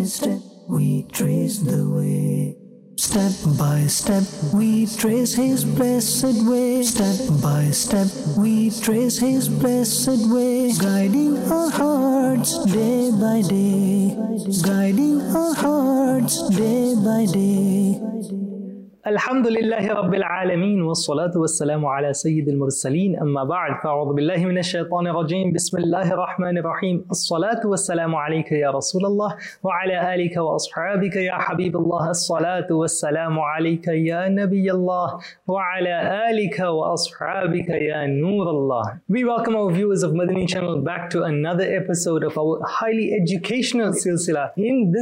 by step, we trace the way. Step by step, we trace His blessed way. Step by step, we trace His blessed way. Guiding our hearts day by day. Guiding our hearts day by day. الحمد لله رب العالمين والصلاة والسلام على سيد المرسلين أما بعد فأعوذ بالله من الشيطان الرجيم بسم الله الرحمن الرحيم الصلاة والسلام عليك يا رسول الله وعلى آلك وأصحابك يا حبيب الله الصلاة والسلام عليك يا نبي الله وعلى آلك وأصحابك يا نور الله. We welcome our viewers of Madani channel back to another episode of our highly educational silsila. In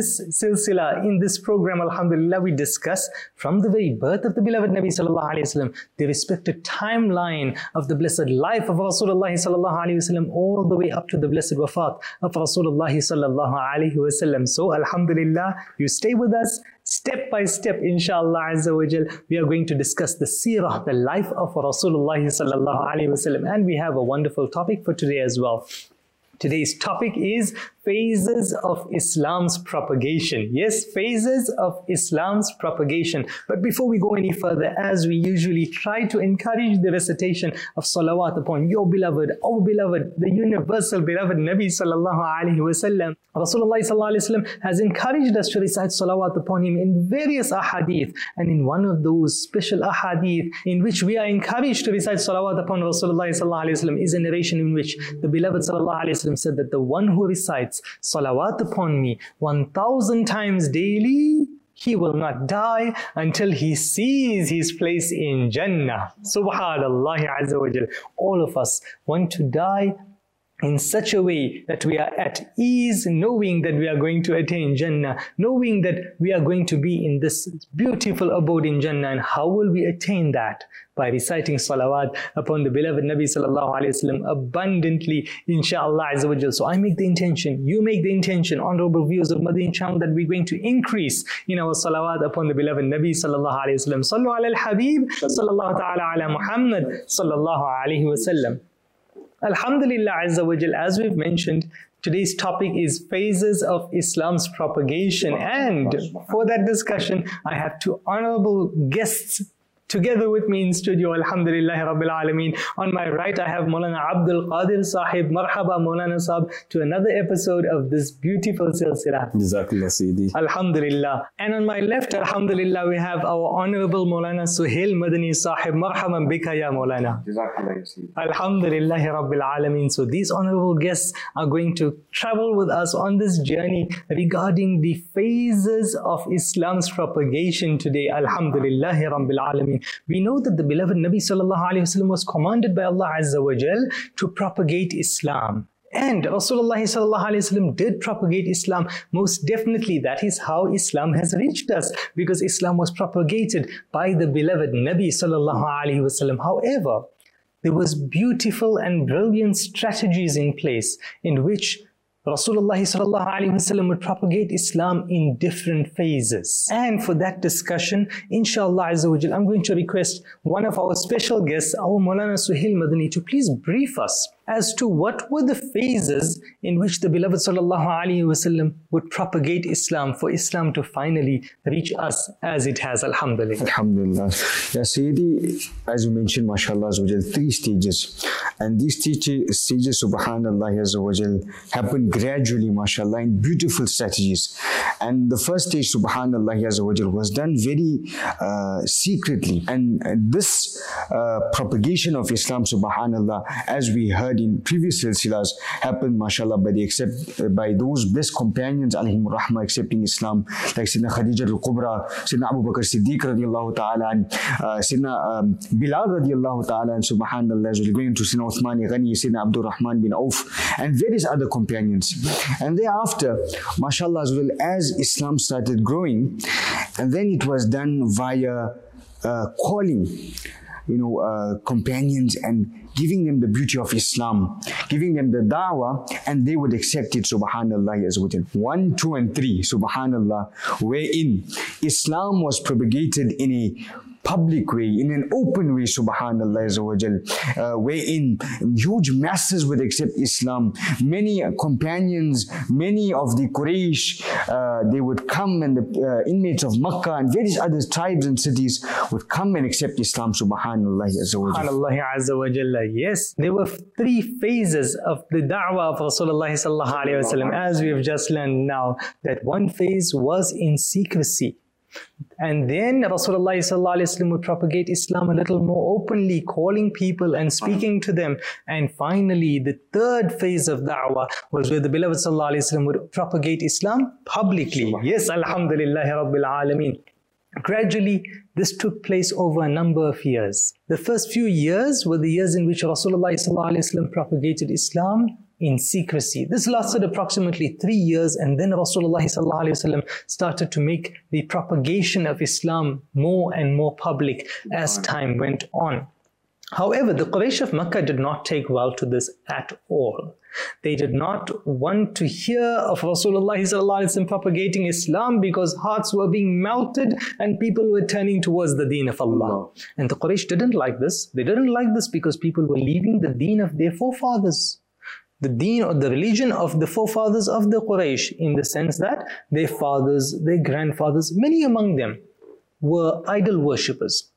this program, alhamdulillah, we discuss from the very birth of the beloved Nabi sallallahu alaihi wasallam, the respected timeline of the blessed life of Rasulullah sallallahu alaihi wasallam, all the way up to the blessed wafat of Rasulullah sallallahu alaihi wasallam. So alhamdulillah, you stay with us step by step, inshallah azza wa jal. We are going to discuss the seerah, the life of Rasulullah sallallahu alaihi wasallam, and we have a wonderful topic for today as well. Today's topic is phases of Islam's propagation. Yes, phases of Islam's propagation. But before we go any further, as we usually try to encourage the recitation of salawat upon your beloved, our beloved, the universal beloved Nabi sallallahu alaihi wasallam, Rasulullah sallallahu alaihi wasallam has encouraged us to recite salawat upon him in various ahadith. And in one of those special ahadith in which we are encouraged to recite salawat upon Rasulullah sallallahu alaihi wasallam is a narration in which the beloved sallallahu alaihi wasallam said that the one who recites salawat upon me 1,000 times daily, he will not die until he sees his place in Jannah. Subhanallah azza wa jal. All of us want to die in such a way that we are at ease, knowing that we are going to attain Jannah, knowing that we are going to be in this beautiful abode in Jannah. And how will we attain that? By reciting salawat upon the beloved Nabi sallallahu alaihi wasallam abundantly, inshallah azza wa jal. So I make the intention, you make the intention, honorable viewers of Madani channel, that we're going to increase in our salawat upon the beloved Nabi sallallahu alaihi wasallam. Sallu ala al-Habib, sallallahu ta'ala ala Muhammad, sallallahu alaihi wasallam. Alhamdulillah azza wa jal, as we've mentioned, today's topic is phases of Islam's propagation, and for that discussion I have two honorable guests together with me in studio. Alhamdulillah Rabbil Alameen. On my right I have Maulana Abdul Qadir Sahib. Marhaba Maulana Sahib to another episode of this beautiful silsila. Jazakallah Sayyidi. Alhamdulillah. And on my left, alhamdulillah, we have our honorable Maulana Suhail Madani Sahib. Marhaban bika ya Maulana. Jazakallah Sayyidi. Alhamdulillah Rabbil Alameen. So these honorable guests are going to travel with us on this journey regarding the phases of Islam's propagation today. Alhamdulillah Rabbil Alameen. We know that the beloved Nabi sallallahu alaihi wasallam was commanded by Allah azza wa jal to propagate Islam. And Rasulullah sallallahu alaihi wasallam did propagate Islam. Most definitely, that is how Islam has reached us, because Islam was propagated by the beloved Nabi sallallahu alaihi wasallam. However, there was beautiful and brilliant strategies in place in which Rasulullah sallallahu alaihi wasallam would propagate Islam in different phases. And for that discussion, inshallah azza wa jal, I'm going to request one of our special guests, our Maulana Suhail Madani, to please brief us as to what were the phases in which the beloved sallallahu alaihi wasallam would propagate Islam for Islam to finally reach us as it has. Alhamdulillah. Alhamdulillah. Ya Sayyidi, as you mentioned, mashallah, 3 stages. And these stages, subhanallah, azza wa jal, happen gradually, mashallah, in beautiful strategies. And the first stage, subhanallah, azza wa jal, was done very secretly. And this propagation of Islam, subhanallah, as we heard in previous silsilas, happened, mashallah, by those blessed companions, alayhim rahmah, accepting Islam, like Sayyidina Khadija al-Kubra, Sayyidina Abu Bakr Siddiq radiallahu ta'ala, and Sayyidina Bilal radiallahu ta'ala, and subhanallah, going to Sayyidina Uthman Ghani, Sayyidina Abdul Rahman bin Auf, and various other companions. And thereafter, mashallah, as Islam started growing, and then it was done via calling, companions and giving them the beauty of Islam, giving them the da'wah, and they would accept it, subhanallah, as well. 1, 2, and 3, subhanallah, wherein Islam was propagated in a public way, in an open way, subhanallah azza wa jal, wherein huge masses would accept Islam. Many companions, many of the Quraysh, they would come, and the inmates of Makkah and various other tribes and cities would come and accept Islam, subhanallah azza wa jal. Subhanallah azza wa jalla. Yes, there were 3 phases of the da'wah of Rasulullah sallallahu alayhi wa sallam, as we have just learned now, that one phase was in secrecy. And then Rasulullah sallallahu alayhi wa sallam would propagate Islam a little more openly, calling people and speaking to them. And finally, the 3rd phase of da'wah was where the beloved sallallahu alayhi wa sallam would propagate Islam publicly. Yes, alhamdulillahi rabbil alameen. Gradually, this took place over a number of years. The first few years were the years in which Rasulullah sallallahu alayhi wa sallam propagated Islam in secrecy. This lasted approximately 3 years, and then Rasulullah sallallahu alayhi wa sallam started to make the propagation of Islam more and more public as time went on. However, the Quraysh of Makkah did not take well to this at all. They did not want to hear of Rasulullah sallallahu alayhi wa sallam propagating Islam, because hearts were being melted and people were turning towards the deen of Allah. And the Quraysh didn't like this. They didn't like this because people were leaving the deen of their forefathers. The deen or the religion of the forefathers of the Quraysh, in the sense that their fathers, their grandfathers, many among them were idol worshippers.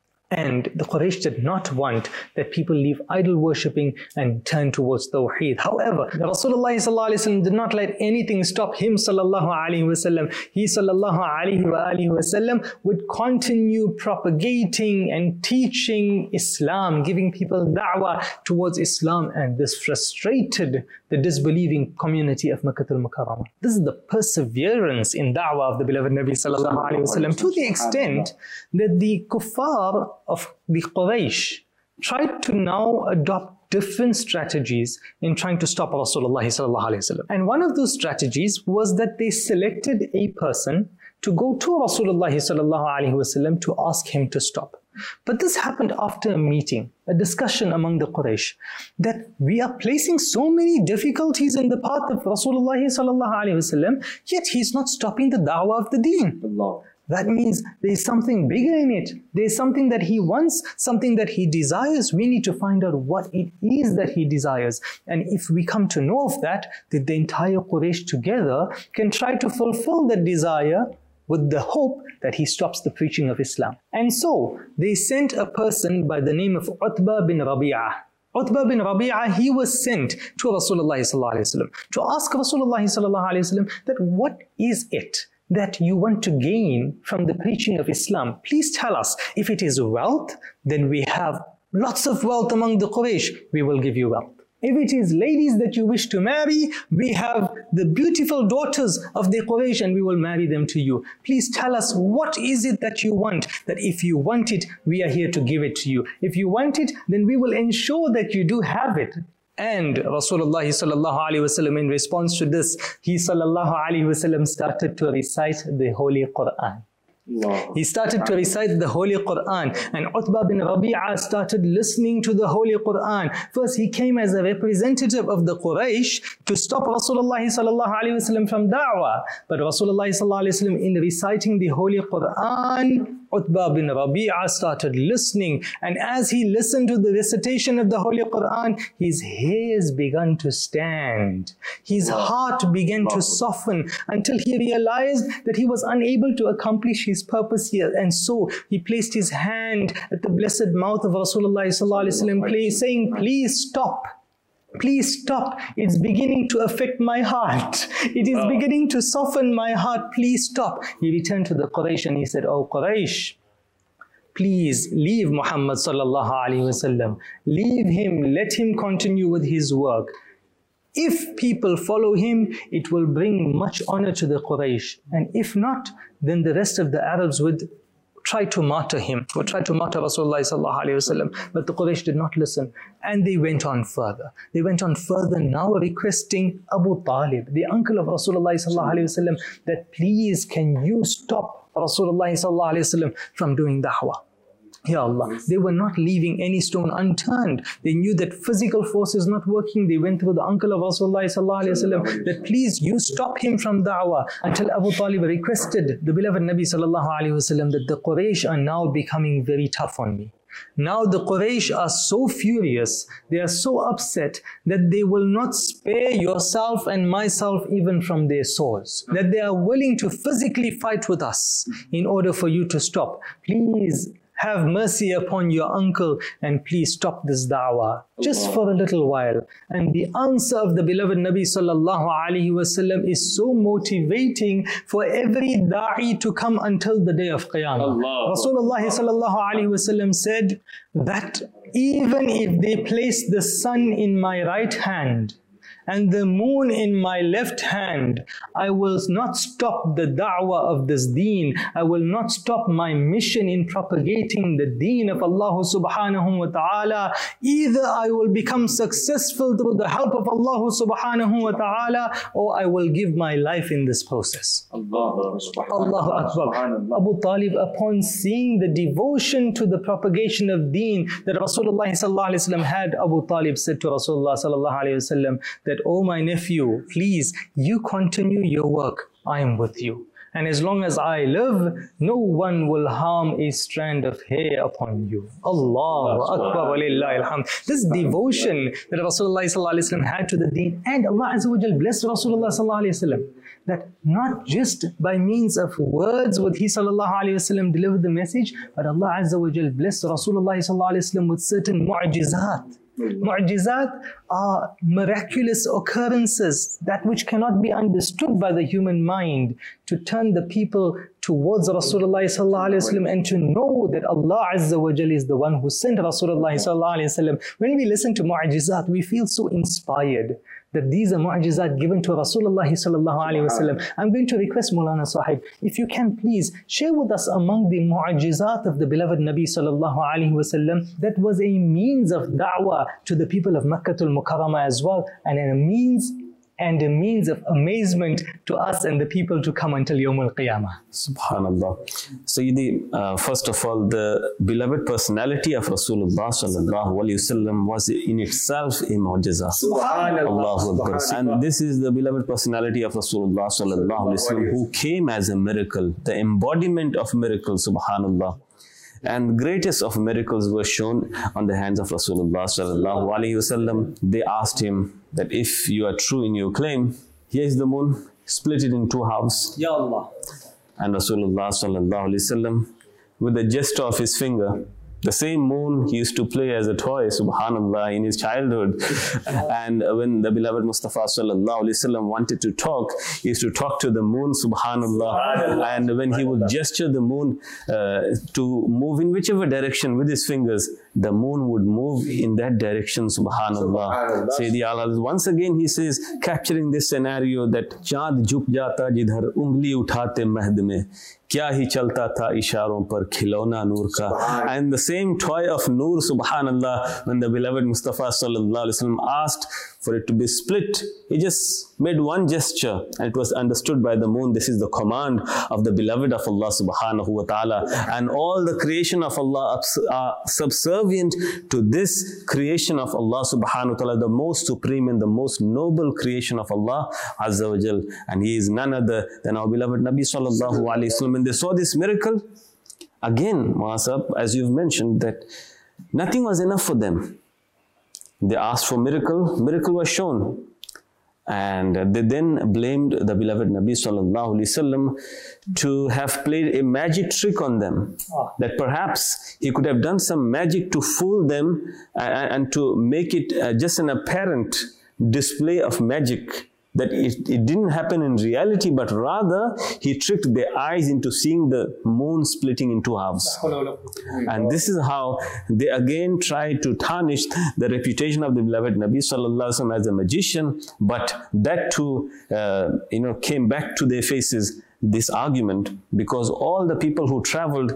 And the Quraysh did not want that people leave idol worshipping and turn towards Tawheed. However, Rasulullah sallallahu alaihi wasallam did not let anything stop him sallallahu alaihi wasallam. He sallallahu alaihi wasallam would continue propagating and teaching Islam, giving people da'wah towards Islam, and this frustrated the disbelieving community of Makkah al-Mukarramah. This is the perseverance in da'wah of the beloved Nabi sallallahu alaihi wasallam, to the extent that the kuffar of the Quraysh tried to now adopt different strategies in trying to stop Rasulullah sallallahu alaihi wasallam. And one of those strategies was that they selected a person to go to Rasulullah sallallahu alaihi wasallam to ask him to stop. But this happened after a meeting, a discussion among the Quraysh, that we are placing so many difficulties in the path of Rasulullah sallallahu alaihi wasallam, yet he's not stopping the da'wah of the deen. Allah. That means there's something bigger in it. There's something that he wants, something that he desires. We need to find out what it is that he desires. And if we come to know of that, then the entire Quraysh together can try to fulfill that desire with the hope that he stops the preaching of Islam. And so they sent a person by the name of Utbah bin Rabi'ah. Utbah bin Rabi'ah, he was sent to Rasulullah sallallahu alaihi wasallam to ask Rasulullah sallallahu alaihi wasallam that what is it that you want to gain from the preaching of Islam? Please tell us. If it is wealth, then we have lots of wealth among the Quraysh. We will give you wealth. If it is ladies that you wish to marry, we have the beautiful daughters of the Quraysh and we will marry them to you. Please tell us, what is it that you want? That if you want it, we are here to give it to you. If you want it, then we will ensure that you do have it. And Rasulullah sallallahu alaihi wasallam, in response to this, he sallallahu alaihi wasallam started to recite the Holy Quran. He started to recite the Holy Quran, and Utbah bin Rabi'ah started listening to the Holy Quran. First, he came as a representative of the Quraysh to stop Rasulullah sallallahu alaihi wasallam from da'wah. But Rasulullah sallallahu alaihi wasallam, in reciting the Holy Quran, Utbah bin Rabi'ah started listening, and as he listened to the recitation of the Holy Quran, his hairs began to stand. His heart began to soften until he realized that he was unable to accomplish his purpose here. And so he placed his hand at the blessed mouth of Rasulullah sallallahu alaihi wasallam, saying, "Please stop. Please stop. It's beginning to affect my heart. It is beginning to soften my heart. Please stop." He returned to the Quraysh and he said, "Oh Quraysh, please leave Muhammad sallallahu alaihi wasallam. Leave him. Let him continue with his work. If people follow him, it will bring much honor to the Quraysh. And if not, then the rest of the Arabs would try to martyr him, would try to martyr Rasulullah sallallahu alaihi wasallam." But the Quraysh did not listen, and they went on further. They went on further, now requesting Abu Talib, the uncle of Rasulullah sallallahu alaihi wasallam, that please can you stop Rasulullah sallallahu alaihi wasallam from doing da'wah. Ya Allah, they were not leaving any stone unturned. They knew that physical force is not working. They went to the uncle of Rasulullah sallallahu alaihi wasallam that please you stop him from da'wah, until Abu Talib requested the beloved Nabi sallallahu alaihi wasallam that the Quraysh are now becoming very tough on me. Now the Quraysh are so furious, they are so upset that they will not spare yourself and myself even from their swords. That they are willing to physically fight with us in order for you to stop. Please have mercy upon your uncle and please stop this da'wah just for a little while. And the answer of the beloved Nabi sallallahu alaihi wasallam is so motivating for every da'i to come until the day of Qiyamah. Rasulullah sallallahu alaihi wasallam said that even if they place the sun in my right hand and the moon in my left hand, I will not stop the da'wah of this deen. I will not stop my mission in propagating the deen of Allah subhanahu wa ta'ala. Either I will become successful through the help of Allah subhanahu wa ta'ala, or I will give my life in this process. Allahu Akbar. Abu Talib, upon seeing the devotion to the propagation of deen that Rasulullah sallallahu alaihi wasallam had, Abu Talib said to Rasulullah sallallahu alaihi wasallam that, "Oh my nephew, please, you continue your work. I am with you. And as long as I live, no one will harm a strand of hair upon you." Allahu Akbar wa lillahi alhamd. This devotion that Rasulullah sallallahu alaihi wasallam had to the deen, and Allah Azza wa Jal blessed Rasulullah sallallahu alaihi wasallam that not just by means of words would he sallallahu alaihi wasallam deliver the message, but Allah Azza wa Jal blessed Rasulullah sallallahu alaihi wasallam with certain mu'jizat. Mu'jizat are miraculous occurrences, that which cannot be understood by the human mind, to turn the people towards Rasulullah sallallahu alaihi wasallam and to know that Allah Azza wa Jal is the one who sent Rasulullah sallallahu alaihi wasallam. When we listen to mu'jizat, we feel so inspired that these are mu'jizat given to Rasulullah sallallahu alaihi wasallam. I'm going to request Maulana Sahib, if you can please share with us among the mu'jizat of the beloved Nabi sallallahu alaihi wasallam that was a means of da'wah to the people of Makkatul Mukarramah as well, and a means of amazement to us and the people to come until Yawm al-Qiyamah. Subhanallah. Sayyidi, first of all, the beloved personality of Rasulullah sallallahu alaihi wasallam was in itself a mu'jiza. Allahu Akbar. And this is the beloved personality of Rasulullah sallallahu alaihi wasallam who came as a miracle, the embodiment of miracle, subhanallah. And greatest of miracles were shown on the hands of Rasulullah sallallahu alaihi wasallam. They asked him that if you are true in your claim, here is the moon, split it in two halves. Ya Allah. And Rasulullah sallallahu alaihi wasallam, with a gesture of his finger, the same moon he used to play as a toy, subhanallah, in his childhood. And when the beloved Mustafa sallallahu alaihi wasallam wanted to talk, he used to talk to the moon, subhanallah. And when he would gesture the moon to move in whichever direction with his fingers, the moon would move in that direction, subhanallah. Sayyidi Ala, once again he says, capturing this scenario, that Chand jhuk jata jidhar ungli uthate mahd mein, kya hi chalta tha isharon par khilona noor ka. And the same toy of noor, subhanallah, when the beloved Mustafa sallallahu alaihi wasallam asked for it to be split, he just made one gesture and it was understood by the moon. This is the command of the beloved of Allah subhanahu wa ta'ala. And all the creation of Allah are subservient to this creation of Allah subhanahu wa ta'ala, the most supreme and the most noble creation of Allah Azza wa Jal. And he is none other than our beloved Nabi sallallahu alaihi wasallam. When they saw this miracle, again, Muasab, as you've mentioned, that nothing was enough for them. They asked for miracle was shown. And they then blamed the beloved Nabi sallallahu alaihi wasallam to have played a magic trick on them. That perhaps he could have done some magic to fool them and to make it just an apparent display of magic. That it didn't happen in reality, but rather he tricked their eyes into seeing the moon splitting into halves. And this is how they again tried to tarnish the reputation of the beloved Nabi sallallahu alaihi wasallam as a magician. But that too, came back to their faces, this argument, because all the people who traveled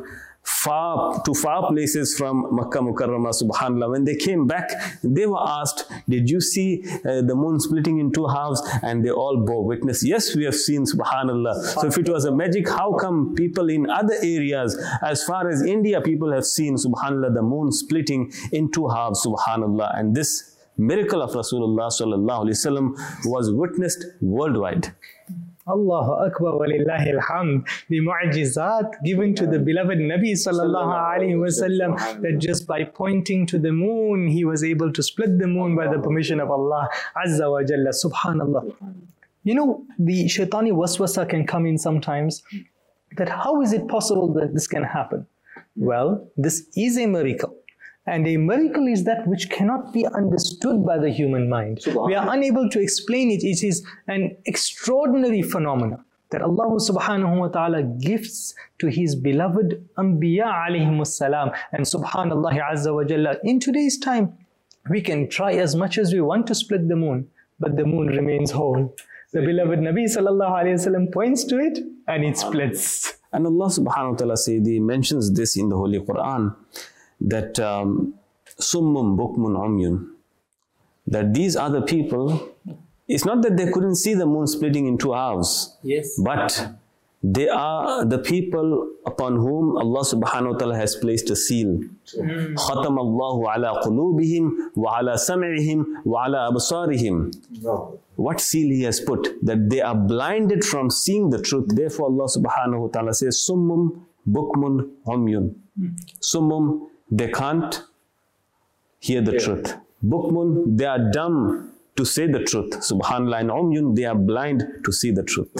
far places from Makkah Mukarramah, subhanAllah. When they came back, they were asked, did you see the moon splitting in two halves? And they all bore witness, yes, we have seen, subhanAllah. So if it was a magic, how come people in other areas, as far as India, people have seen, subhanAllah, the moon splitting in two halves, subhanAllah. And this miracle of Rasulullah sallallahu alaihi wasallam was witnessed worldwide. Allahu Akbar wa lillahi alhamd. The mu'jizat given to the beloved Nabi sallallahu alaihi wasallam, that just by pointing to the moon, he was able to split the moon by the permission of Allah Azza wa Jalla. Subhanallah. You know, the shaitani waswasa can come in sometimes, that how is it possible that this can happen? Well, this is a miracle. And a miracle is that which cannot be understood by the human mind. We are unable to explain it. It is an extraordinary phenomenon that Allah subhanahu wa ta'ala gifts to His beloved Anbiya alayhimus salam. And subhanallah azza wa jalla, in today's time, we can try as much as we want to split the moon, but the moon remains whole. The beloved Nabi sallallahu alayhi wa sallam points to it and it splits. And Allah subhanahu wa ta'ala mentions this in the Holy Quran, that summum bukmun umyun, that these are the people, it's not that they couldn't see the moon splitting in two halves, yes, but they are the people upon whom Allah subhanahu wa ta'ala has placed a seal. Khatam Allahu ala qulubihim wa ala sam'ihim wa ala absarihim. What seal He has put? That they are blinded from seeing the truth. Therefore Allah subhanahu wa ta'ala says, summum bukmun umyun. Summum, they can't hear the truth. Bukmun, they are dumb to say the truth. Subhanallah. And umyun, they are blind to see the truth.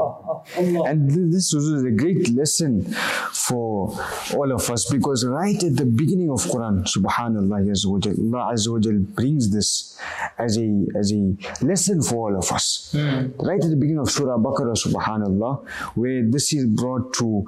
And this was a great lesson for all of us, because right at the beginning of Quran, subhanallah, Allah Azza wa Jal brings this as a lesson for all of us. Right at the beginning of Surah Baqarah, subhanallah, where this is brought to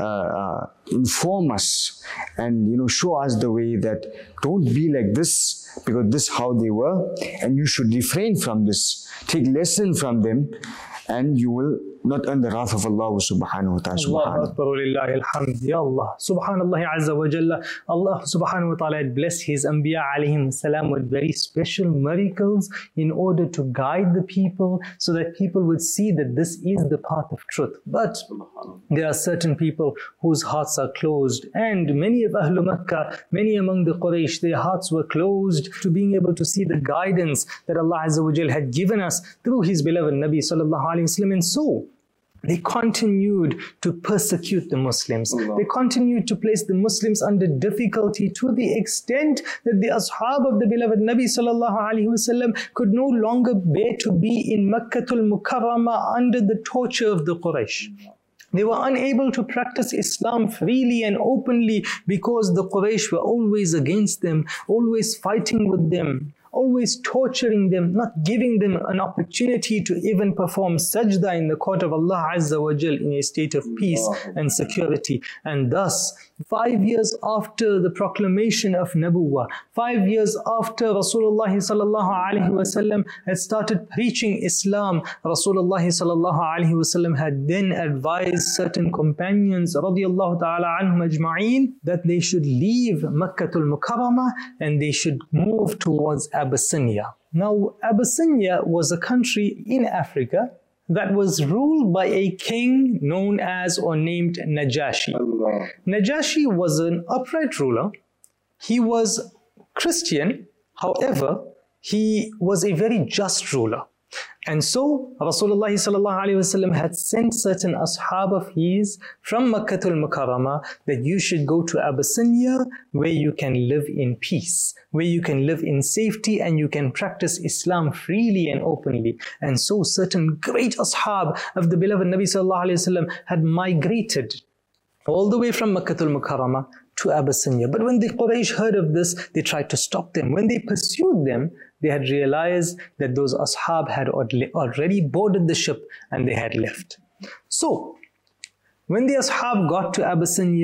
inform us and show us the way that don't be like this, because this is how they were, and you should refrain from this. Take lesson from them, and you will not earn the wrath of Allah subhanahu wa ta'ala. Allahu Akbar lillahi alhamd. Ya Allah. Subhanallah azza wa jalla. Allah subhanahu wa ta'ala had blessed His Anbiya alayhim salam with very special miracles in order to guide the people, so that people would see that this is the path of truth. But there are certain people whose hearts are closed, and many of Ahlul Makkah, many among the Quraysh, their hearts were closed to being able to see the guidance that Allah Azza wa Jal had given us through His beloved Nabi sallallahu alayhi wa sallam. And so they continued to persecute the Muslims. They continued to place the Muslims under difficulty, to the extent that the ashab of the beloved Nabi sallallahu alaihi wasallam could no longer bear to be in Makkatul Mukarramah under the torture of the Quraysh. They were unable to practice Islam freely and openly because the Quraysh were always against them, always fighting with them, always torturing them, not giving them an opportunity to even perform sajda in the court of Allah Azza wa Jal in a state of peace and security. And thus, 5 years after the proclamation of Nabuwah, 5 years after Rasulullah sallallahu alaihi wasallam had started preaching Islam, Rasulullah sallallahu alaihi wasallam had then advised certain companions radiyallahu ta'ala anhum ajma'een that they should leave Makkatul Mukarramah and they should move towards Abyssinia. Now, Abyssinia was a country in Africa that was ruled by a king known as or named Najashi. Najashi was an upright ruler. He was Christian, however, he was a very just ruler. And so Rasulullah sallallahu alaihi wasallam had sent certain ashab of his from Makkatul Mukarramah that you should go to Abyssinia, where you can live in peace, where you can live in safety and you can practice Islam freely and openly. And so certain great ashab of the beloved Nabi sallallahu alaihi wasallam had migrated all the way from Makkatul Mukarramah to Abyssinia. But when the Quraysh heard of this, they tried to stop them. When they pursued them, they had realized that those ashab had already boarded the ship and they had left. So, when the ashab got to Abyssinia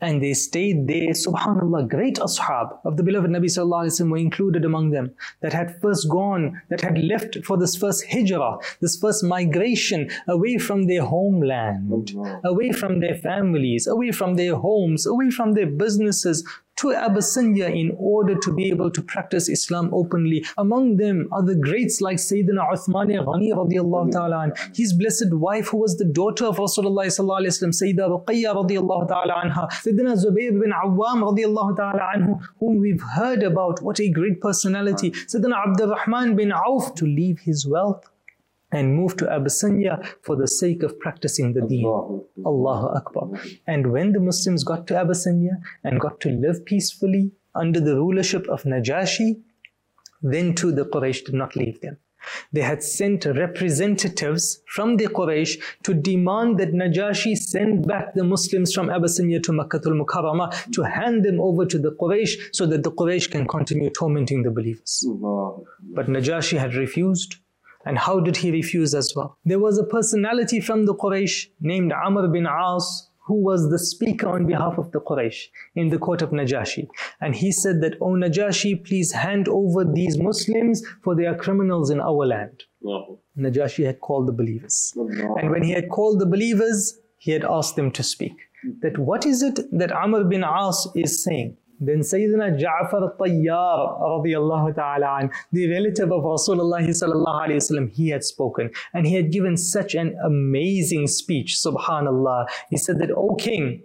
And they stayed there. Subhanallah, great ashab of the beloved Nabi sallallahu alaihi wasallam were included among them, that had first gone, that had left for this first hijrah, this first migration away from their homeland, away from their families, away from their homes, away from their businesses, to Abyssinia in order to be able to practice Islam openly. Among them are the greats like Sayyidina Uthman Ghani radiallahu ta'ala an, his blessed wife who was the daughter of Rasulullah sallallahu alayhi wa sallam, Sayyida Ruqayya radiallahu ta'ala anha, Sayyidina Zubayr bin Awwam radiallahu ta'ala anhu, whom we've heard about, what a great personality, Sayyidina Abdurrahman bin Auf, to leave his wealth and move to Abyssinia for the sake of practicing the deen. Allahu Akbar. And when the Muslims got to Abyssinia and got to live peacefully under the rulership of Najashi, then too the Quraysh did not leave them. They had sent representatives from the Quraysh to demand that Najashi send back the Muslims from Abyssinia to Makkatul Mukarramah, to hand them over to the Quraysh so that the Quraysh can continue tormenting the believers. But Najashi had refused. And how did he refuse as well? There was a personality from the Quraysh named Amr bin As, who was the speaker on behalf of the Quraysh in the court of Najashi. And he said that, "O Najashi, please hand over these Muslims, for they are criminals in our land." Najashi had called the believers. And when he had called the believers, he had asked them to speak. That what is it that Amr bin As is saying? Then Sayyidina Ja'far al-Tayyar radiyallahu ta'ala an, the relative of Rasulullah sallallahu alayhi wasallam, he had spoken. And he had given such an amazing speech, subhanallah. He said that, "O king,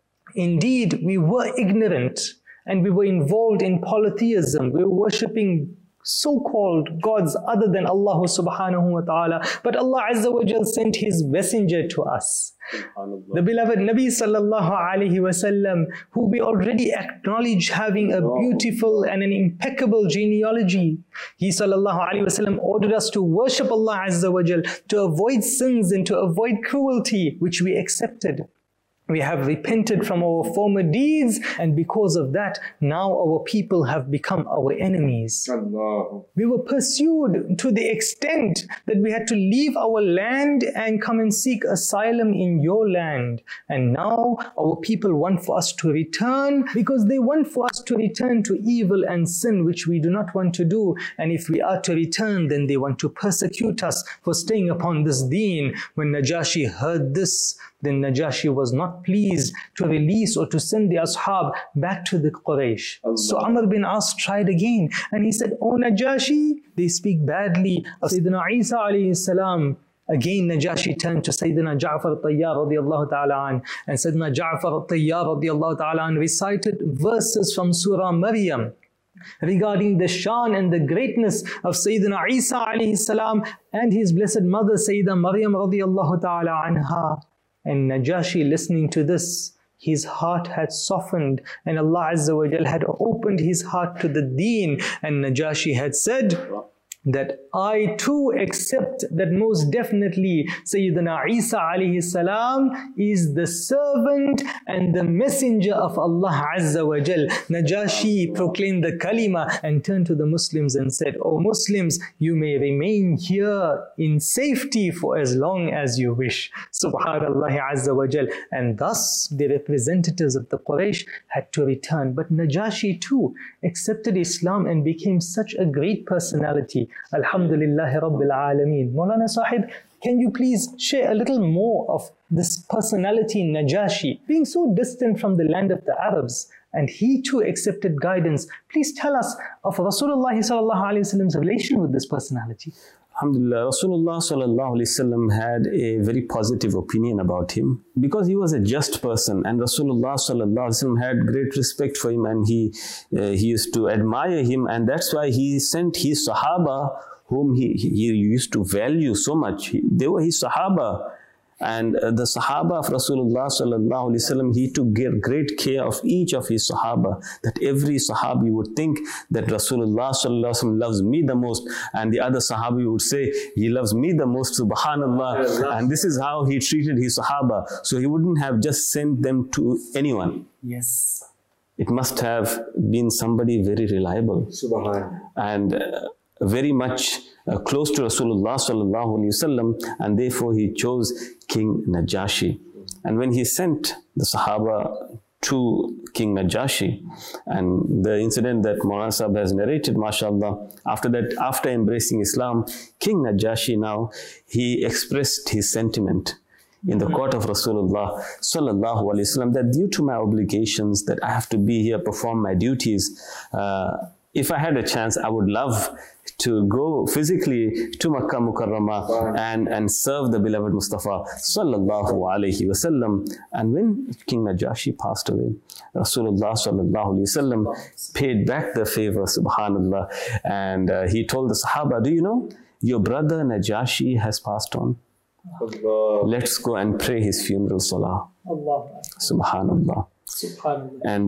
indeed we were ignorant and we were involved in polytheism. We were worshipping so-called gods other than Allah subhanahu wa ta'ala. But Allah Azza wa Jal sent His messenger to us, the beloved Nabi sallallahu alayhi wasallam, who we already acknowledge having a beautiful and an impeccable genealogy. He sallallahu alayhi wasallam ordered us to worship Allah Azza wa Jal, to avoid sins and to avoid cruelty, which we accepted. We have repented from our former deeds, and because of that, now our people have become our enemies. We were pursued to the extent that we had to leave our land and come and seek asylum in your land. And now our people want for us to return, because they want for us to return to evil and sin, which we do not want to do. And if we are to return, then they want to persecute us for staying upon this deen." When Najashi heard this, then Najashi was not pleased to release or to send the ashab back to the Quraysh. So Amr bin As tried again, and he said, "O Najashi, they speak badly of Sayyidina Isa alayhi salam." Again Najashi turned to Sayyidina Ja'far al-Tayyar radiyallahu ta'ala an, and Sayyidina Ja'far al-Tayyar radiyallahu ta'ala an recited verses from Surah Maryam regarding the shan and the greatness of Sayyidina Isa alayhi salam and his blessed mother Sayyida Maryam radiyallahu ta'ala anha. And Najashi, listening to this, his heart had softened, and Allah Azza wa Jal had opened his heart to the deen. And Najashi had said that, "I too accept that most definitely Sayyidina Isa alayhi salam is the servant and the messenger of Allah Azza wa Jal." Najashi proclaimed the kalima and turned to the Muslims and said, "O Muslims, you may remain here in safety for as long as you wish." Subhanallah Azza wa Jal. And thus the representatives of the Quraysh had to return. But Najashi too accepted Islam and became such a great personality. Alhamdulillahi Rabbil Alameen. Maulana Sahib, can you please share a little more of this personality Najashi, being so distant from the land of the Arabs, and he too accepted guidance? Please tell us of Rasulullah sallallahu alaihi wasallam's relation with this personality. Alhamdulillah, Rasulullah sallallahu alaihi wasallam had a very positive opinion about him because he was a just person, and Rasulullah sallallahu alaihi wasallam had great respect for him, and he used to admire him, and that's why he sent his Sahaba, whom he used to value so much. They were his Sahaba. And the Sahaba of Rasulullah sallallahu alaihi wasallam, he took great care of each of his Sahaba, that every Sahabi would think that Rasulullah sallallahu alaihi wasallam loves me the most, and the other Sahabi would say, "He loves me the most, subhanallah." And this is how he treated his Sahaba. So he wouldn't have just sent them to anyone. Yes. It must have been somebody very reliable. Subhanallah. And very much close to Rasulullah sallallahu alaihi wasallam, and therefore he chose King Najashi. And when he sent the Sahaba to King Najashi. And the incident that Maulana Sahib has narrated, mashallah, after that, after embracing Islam, King Najashi now, he expressed his sentiment in the court of Rasulullah sallallahu alaihi wasallam that due to my obligations that I have to be here, perform my duties, if I had a chance, I would love to go physically to Makkah Mukarramah and serve the beloved Mustafa sallallahu alaihi wasallam. And when King Najashi passed away, Rasulullah sallallahu alaihi wasallam paid back the favor, subhanallah, and he told the Sahaba, do you know, your brother Najashi has passed on. Let's go and pray his funeral salah. Allah. Subhanallah. Subhanallah. And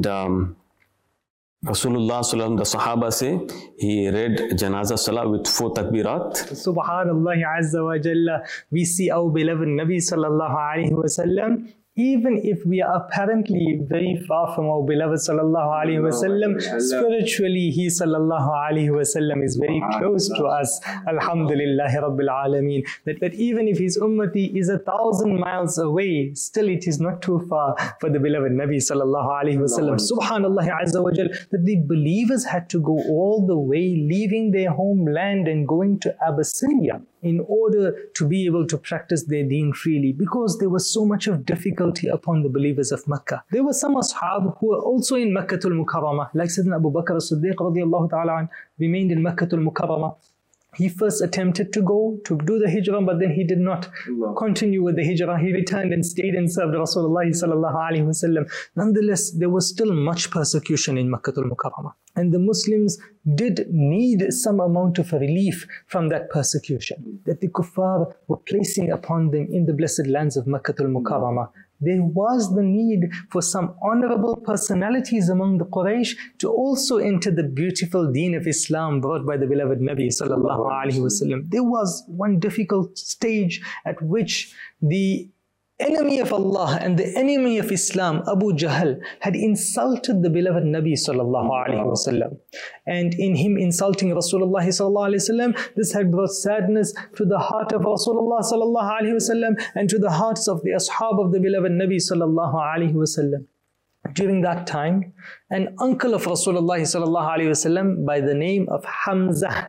Rasulullah sallallahu, the Sahaba say, he read Janaza Salah with 4 takbirat. Subhanallah Azza wa Jalla. We see our beloved Nabi sallallahu alayhi wa sallam. Even if we are apparently very far from our beloved sallallahu alaihi wasallam, spiritually he sallallahu alaihi wasallam is very close to us. Alhamdulillah Rabbil Alameen. That even if his ummati is 1,000 miles away, still it is not too far for the beloved Nabi sallallahu alaihi wasallam. Subhanallah Azza wa Jal, that the believers had to go all the way, leaving their homeland and going to Abyssinia in order to be able to practice their deen freely, because there was so much of difficulty upon the believers of Makkah. There were some ashab who were also in Makkatul Mukarramah, like Sayyidina Abu Bakr as-Siddiq radiallahu ta'ala an, remained in Makkatul Mukarramah. He first attempted to go to do the hijrah, but then he did not continue with the hijrah. He returned and stayed and served Rasulullah sallallahu alaihi wasallam. Nonetheless, there was still much persecution in Makkatul Mukarramah, and the Muslims did need some amount of relief from that persecution that the kuffar were placing upon them in the blessed lands of Makkatul Mukarramah. There was the need for some honorable personalities among the Quraysh to also enter the beautiful deen of Islam brought by the beloved Nabi sallallahu alaihi wasallam. There was one difficult stage at which the enemy of Allah and the enemy of Islam, Abu Jahl, had insulted the beloved Nabi sallallahu alaihi wasallam. And in him insulting Rasulullah sallallahu alaihi wasallam, this had brought sadness to the heart of Rasulullah sallallahu alaihi wasallam and to the hearts of the ashab of the beloved Nabi sallallahu alaihi wasallam. During that time, an uncle of Rasulullah sallallahu alaihi wasallam by the name of Hamza,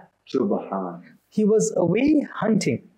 he was away hunting,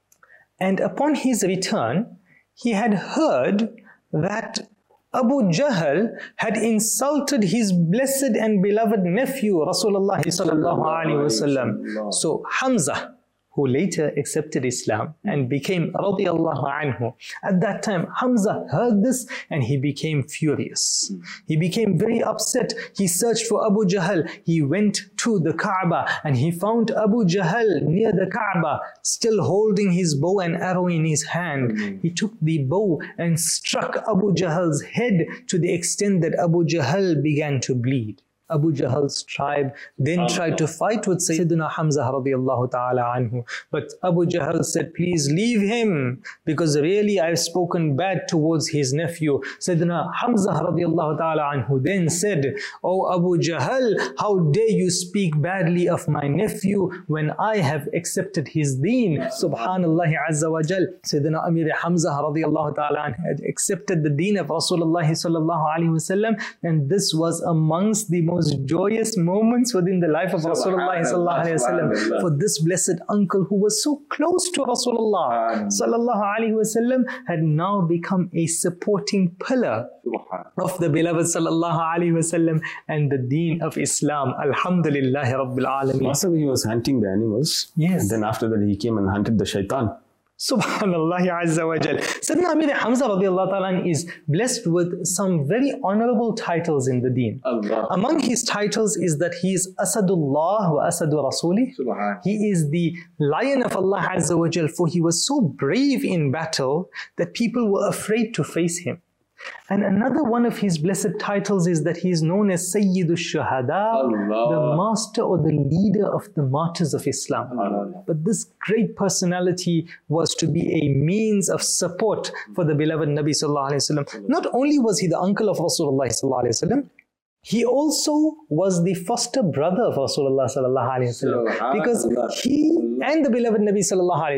and upon his return, he had heard that Abu Jahl had insulted his blessed and beloved nephew Rasulullah sallallahu alaihi wasallam. So Hamza, who later accepted Islam and became radiyallahu anhu, at that time Hamza heard this and he became furious. He became very upset. He searched for Abu Jahl. He went to the Kaaba and he found Abu Jahl near the Kaaba, still holding his bow and arrow in his hand. He took the bow and struck Abu Jahl's head to the extent that Abu Jahl began to bleed. Abu Jahl's tribe then tried to fight with Sayyidina Hamza radiallahu ta'ala anhu. But Abu Jahl said, please leave him, because really I've spoken bad towards his nephew. Sayyidina Hamza radiallahu ta'ala anhu then said, oh Abu Jahl, how dare you speak badly of my nephew when I have accepted his deen. Subhanallah Azza wa Jal. Sayyidina Amir Hamza radiallahu ta'ala anhu had accepted the deen of Rasulullah sallallahu alaihi wasallam, and this was amongst the most joyous moments within the life of Rasulullah sallallahu alaihi wasallam. For this blessed uncle who was so close to Rasulullah sallallahu alaihi wasallam had now become a supporting pillar of the beloved sallallahu alaihi wasallam and the deen of Islam. Alhamdulillah Rabbil Alameen. Also, he was hunting the animals. Yes. And then after that, he came and hunted the shaitan. Subhanallah Azza wa Jal. Sayyidina Amir Hamza radiallahu ta'ala is blessed with some very honorable titles in the deen. Among his titles is that he is Asadullah wa Asadu Rasuli. He is the lion of Allah Azza wa Jal, for he was so brave in battle that people were afraid to face him. And another one of his blessed titles is that he is known as Sayyidu Shuhada, the master or the leader of the martyrs of Islam. But this great personality was to be a means of support for the beloved Nabi sallallahu alaihi wasallam. Not only was he the uncle of Rasulullah sallallahu alaihi wasallam, he also was the foster brother of Rasulullah sallallahu alaihi wasallam, because he and the beloved Nabi sallallahu alaihi wasallam,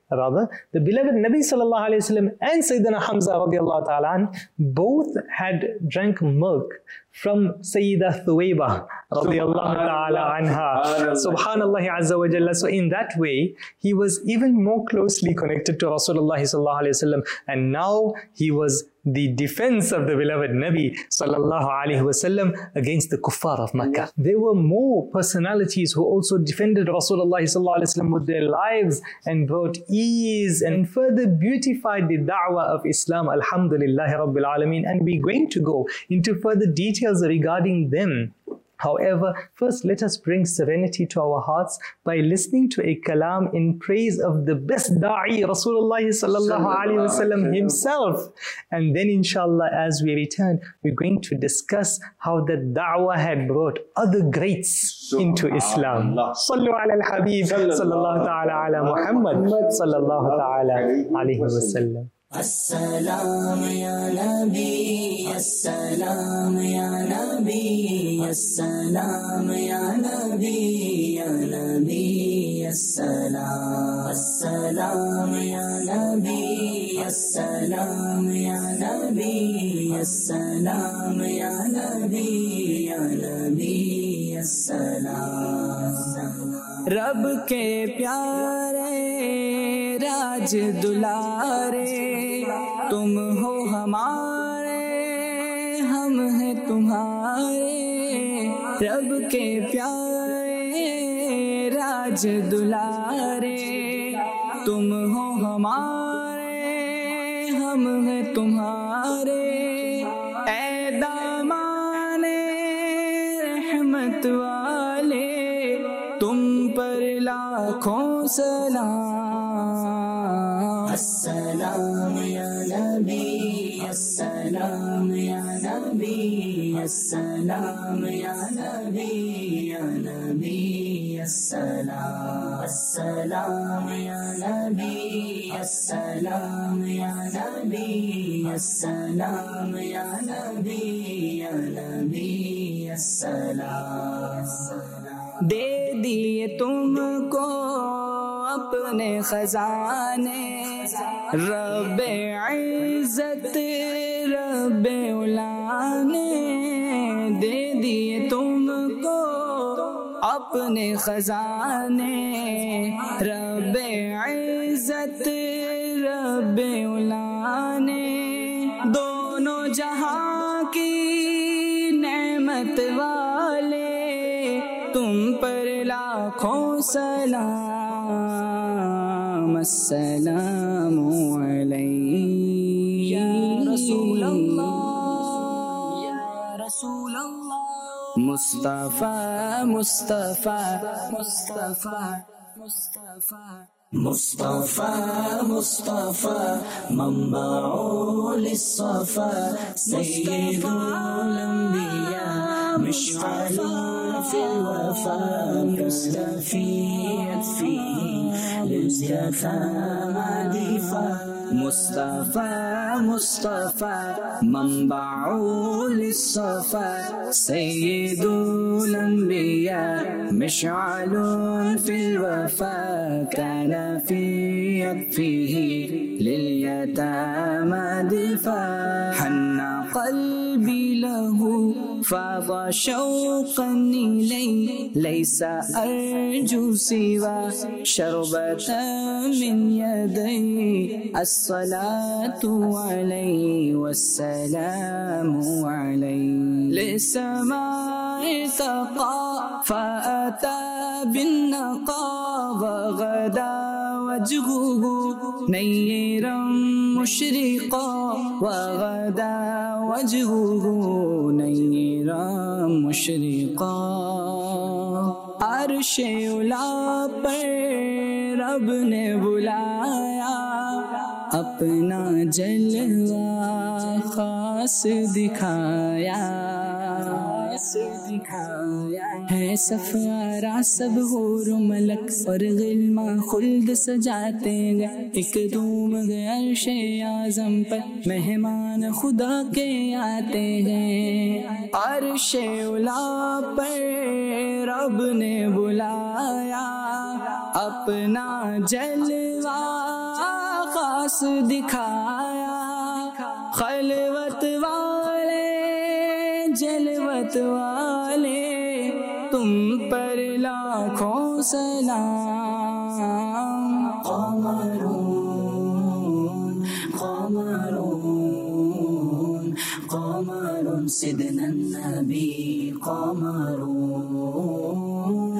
Rather, the beloved Nabi sallallahu alayhi wasallam and Sayyidina Hamza radiallahu ta'ala anh, both had drank milk from Sayyidah Thuwayba radiallahu ta'ala anha. Subhanallah azza wa jalla. So in that way, he was even more closely connected to Rasulullah sallallahu alayhi wasallam. And now he was the defense of the beloved Nabi sallallahu alayhi wasallam against the kuffar of Makkah. There were more personalities who also defended Rasulullah sallallahu alayhi wasallam with their lives and brought ease and further beautified the da'wah of Islam. Alhamdulillahi Rabbil Alameen. And we're going to go into further details regarding them. However, first let us bring serenity to our hearts by listening to a kalam in praise of the best da'i, Rasulullah sallallahu alaihi wasallam himself. And then inshallah, as we return, we're going to discuss how the da'wah had brought other greats into Islam. Sallu ala al-Habib sallallahu ta'ala ala Muhammad sallallahu ta'ala alayhi wasallam. السلام يا نبي السلام يا نبي السلام يا نبي يا نبي السلام السلام يا نبي السلام يا نبي السلام يا نبي يا نبي السلام رب کے پیارے راج دلارے تم ہو ہمارے ہم ہیں تمہارے رب کے پیارے راج دلارے تم ہو ہمارے ہم ہیں تمہارے اے دامان رحمت والے تم پر لاکھوں سلام السلام یا نبی السلام یا نبی السلام یا نبی یا نبی السلام السلام یا نبی السلام یا نبی السلام یا نبی یا نبی السلام دے دیے تم کو اپنے خزانے رب عزت رب علا نے دے دیے تم کو اپنے خزانے رب عزت رب علا نے دونوں جہاں کی نعمت والے تم پر لاکھوں سلام السلام علیک یا رسول اللہ یا رسول اللہ مصطفیٰ مصطفیٰ مصطفیٰ مصطفیٰ مصطفیٰ مصطفیٰ منبع للصفا سید الانبیاء مشعل في الوفا يستفيد فيه لليتامى دفاع مصطفى مصطفى منبع للصفا سيد الأنبياء مشعل في الوفا كان في يكفيه لليتامى دفاع حن قلبي له فاض شوقا إليه ليس أرجو سوى شربة من يدي الصلاة عليه والسلام عليه للسماء ارتقى فأتى بالنقى وغدا وجهه نيرا مشرقا وغدا وجهه نيرا مشرقا عرش اولا پر رب نے بلایا اپنا جلوہ خاص دکھایا ہے سفارہ سب حور و ملک اور غلما خلد سجاتے گئے ایک دوم گئے عرش اعظم پر مہمان خدا کے آتے ہیں عرش اولا پر رب نے بلایا اپنا جلوہ خاص دکھایا، خلوت والے جلوت والے تم پر لاکھوں سلام۔ قمرون قمرون قمرون سيدنا النبي قمرون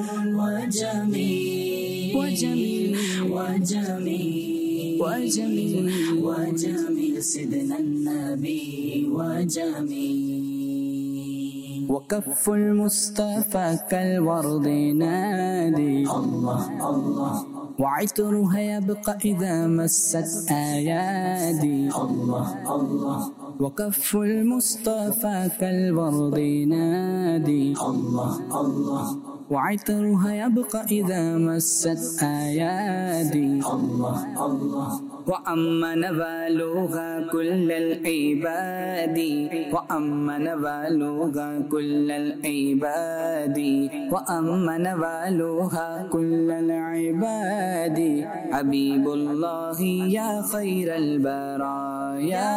وجميل وجميل وجميل وجميل وجميل سيدنا النبي وجميل۔ وكف المصطفى كالورد نادي، الله الله، وعطرها يبقى إذا مست أيادي، الله الله، وكف المصطفى كالورد نادي، الله الله، وعطرها يبقى إذا مست أيادي، الله الله، وأما نوالها كل العباد، وأما نوالها كل العباد، وأما نوالها كل العباد، حبيب الله يا خير البرايا۔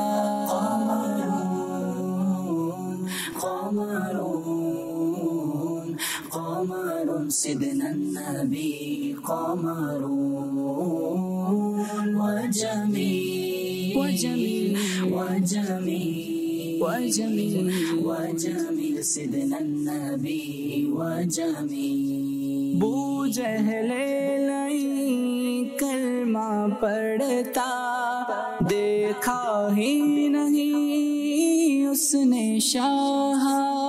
قمرون قمرون قمرون سيدنا النبي قمرون وجميل وجميل وجميل وجميل وجميل سيدنا النبي وجميل۔ بو جہل نہیں کلمہ پڑھتا، دیکھا ہی نہیں اس نے شاہ،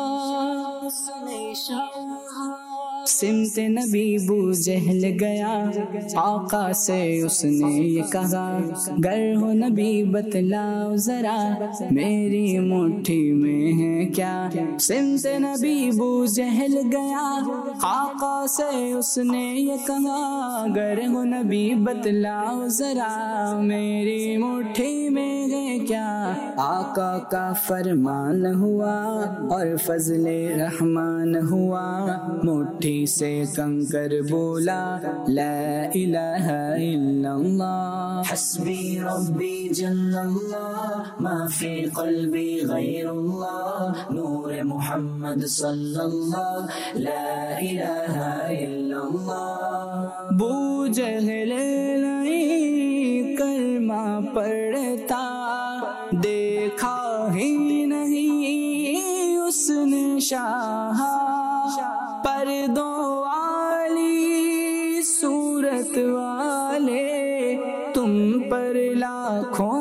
سمت نبی بو جہل گیا، آقا سے اس نے یہ کہا، گر ہو نبی بتلاؤ ذرا میری مٹھی میں ہے کیا۔ سمت نبی بو جہل گیا، آقا سے اس نے یہ کہا، گر ہو نبی بتلاؤ ذرا میری مٹھی میں ہے کیا۔ آقا کا فرمان ہوا اور فضل رحمان ہوا، مٹھی سے کنکر بولا لا الہ الا اللہ، حسبی ربی جل اللہ، ما فی قلبی غیر اللہ، نور محمد صلی اللہ، لا الہ الا اللہ۔ بو جہل نہیں کلمہ پڑھتا، دیکھا ہی نہیں اس نے شاہ، پردوں والی صورت والے تم پر لاکھوں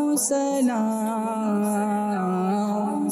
سلام۔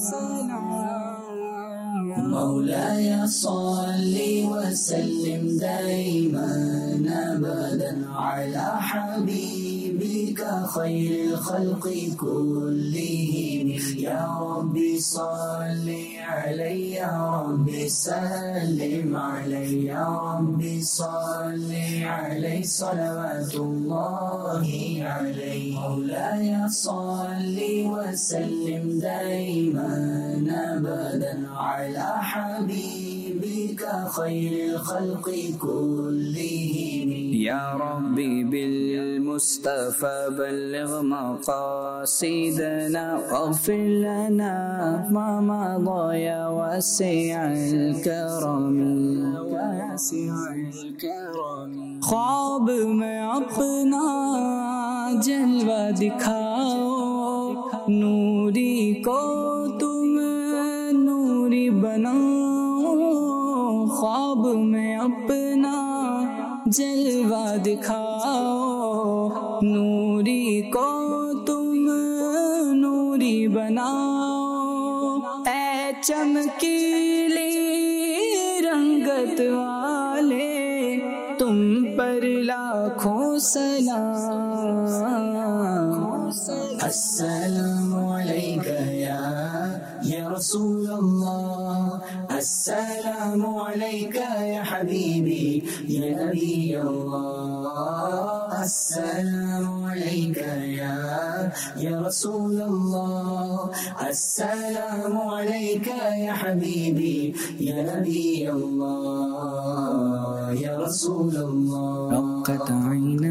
مولاي صل وسلم دائما ابدا على حبيبك خير الخلق كلهم، يا ربي صل عليه، يا ربي سلم عليه، يا ربي صل عليه صلوات الله عليه۔ مولاي صل وسلم دائما ابدا على حبيبك خير الخلق كلهم، يا ربي بالمصطفى بلغ مقاصدنا واغفر لنا ما مضى يا واسع الكرم، واسع الكرم۔ خواب میں اپنا جلوہ دکھاؤ، نوری کو تم نوری بناؤ، خواب میں اپنا جلوہ دکھاؤ، نوری کو تم نوری بناؤ، اے چمکیلی رنگت والے تم پر لاکھوں سلام۔ السلام علیک یا رسول اللہ، السلام علیک یا حبیبی یا نبی اللہ، السلام علیک یا رسول اللہ، السلام علیک یا حبیبی یا نبی اللہ، یا رسول اللہ۔ رقت عینای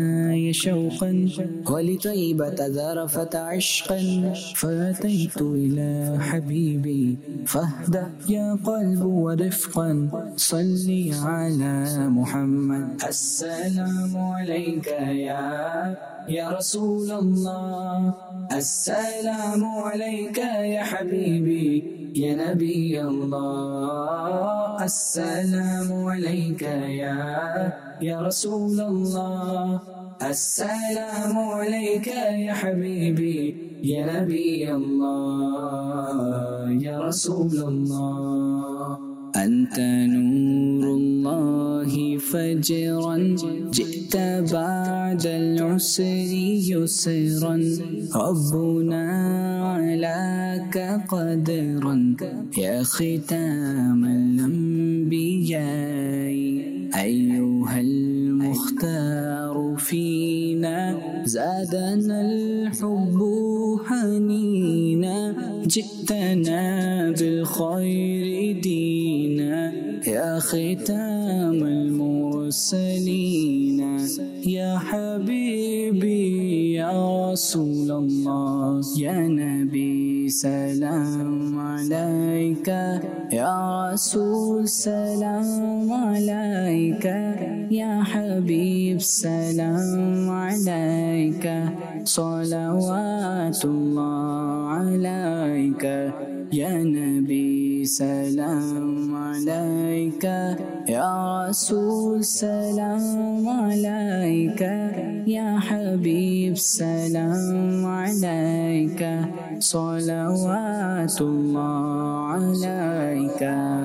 شوقا ولطيبة ذرفت عشقا فأتيت إلى حبيبي فاهدأ يا قلب ورفقا صلي على محمد. السلام عليك يا رسول الله، السلام عليك يا حبيبي يا نبي الله، السلام عليك يا رسول الله، السلام عليك يا حبيبي يا نبي الله يا رسول الله. أنت نور الله فجرا جئت بعد العسر يسرا ربنا علاك قدرا يا ختام الأنبياء أيها المختار فينا زادنا الحب حنينا جئتنا بالخير دينا يا ختام المرسلين يا حبيبي يا رسول الله يا نبي سلام عليك يا رسول سلام عليك يا حبيب سلام عليك صلوات الله عليك يا نبي سلام عليك يا رسول سلام عليك يا حبيب سلام عليك صلوات الله عليك.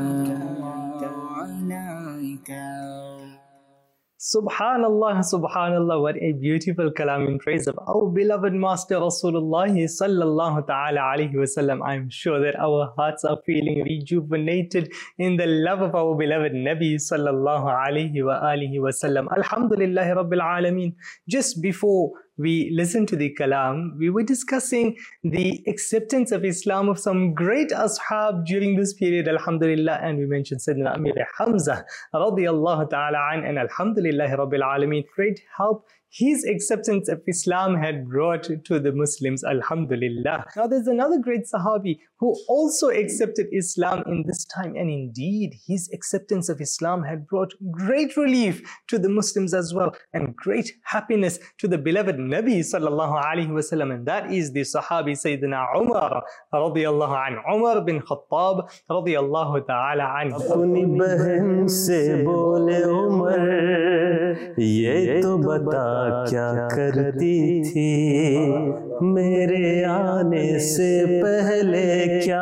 Subhanallah, Subhanallah, what a beautiful kalam in praise of our beloved Master Rasulullah sallallahu ta'ala alayhi wasallam. I'm sure that our hearts are feeling rejuvenated in the love of our beloved Nabi sallallahu alayhi wa alihi wasallam. Alhamdulillahi Rabbil Alameen. Just before we listened to the kalam, we were discussing the acceptance of Islam of some great ashab during this period, alhamdulillah, and we mentioned Sayyidina Amir Hamza radiyallahu ta'ala an, and alhamdulillah Rabbil Alameen, great help his acceptance of Islam had brought to the Muslims, alhamdulillah. Now there's another great Sahabi who also accepted Islam in this time, and indeed his acceptance of Islam had brought great relief to the Muslims as well, and great happiness to the beloved Nabi sallallahu alaihi wasallam, and that is the Sahabi Sayyidina Umar radiyallahu anhu, Umar bin Khattab radiyallahu ta'ala anhu. Apni behan se bole Umar, ye to bata کیا کرتی تھی میرے آنے سے پہلے کیا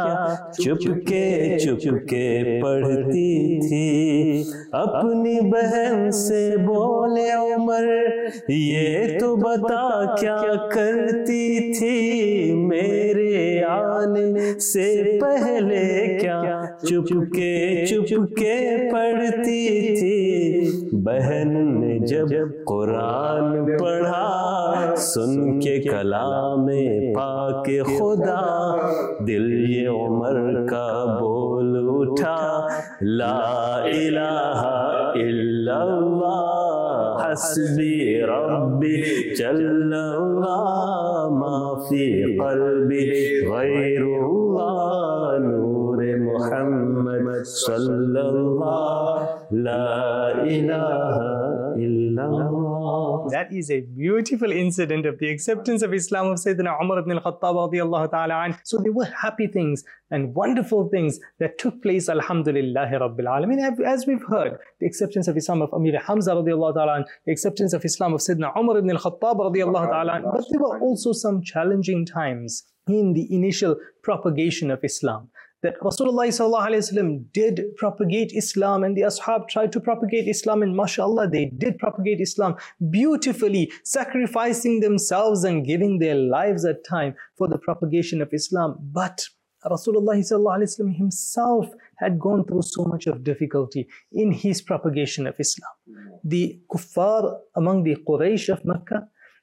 چپ کے پڑھتی تھی اپنی بہن سے بولے عمر یہ تو بتا کیا کرتی تھی میرے آنے سے پہلے کیا چپ کے پڑھتی تھی بہن نے جب قرآن پڑھا سن کے کلام پاک خدا دل یہ عمر کا بول اٹھا لا الہ الا اللہ حسبی ربی جل اللہ ما فی قلبی غیر اللہ نور محمد صلی اللہ لا الہ الا اللہ. That is a beautiful incident of the acceptance of Islam of Sayyidina Umar ibn al-Khattab radiyallahu ta'ala anhu. So there were happy things and wonderful things that took place, alhamdulillah Rabbil Alameen. As we've heard, the acceptance of Islam of Amir Hamza radiyallahu ta'ala anhu, the acceptance of Islam of Sayyidina Umar ibn al-Khattab radiyallahu ta'ala anhu. But there were also some challenging times in the initial propagation of Islam. That Rasulullah sallallahu alayhi wa sallam did propagate Islam, and the ashab tried to propagate Islam, and mashallah, they did propagate Islam beautifully, sacrificing themselves and giving their lives at time for the propagation of Islam. But Rasulullah sallallahu alayhi wa sallam himself had gone through so much of difficulty in his propagation of Islam. The kuffar among the Quraysh of Makkah,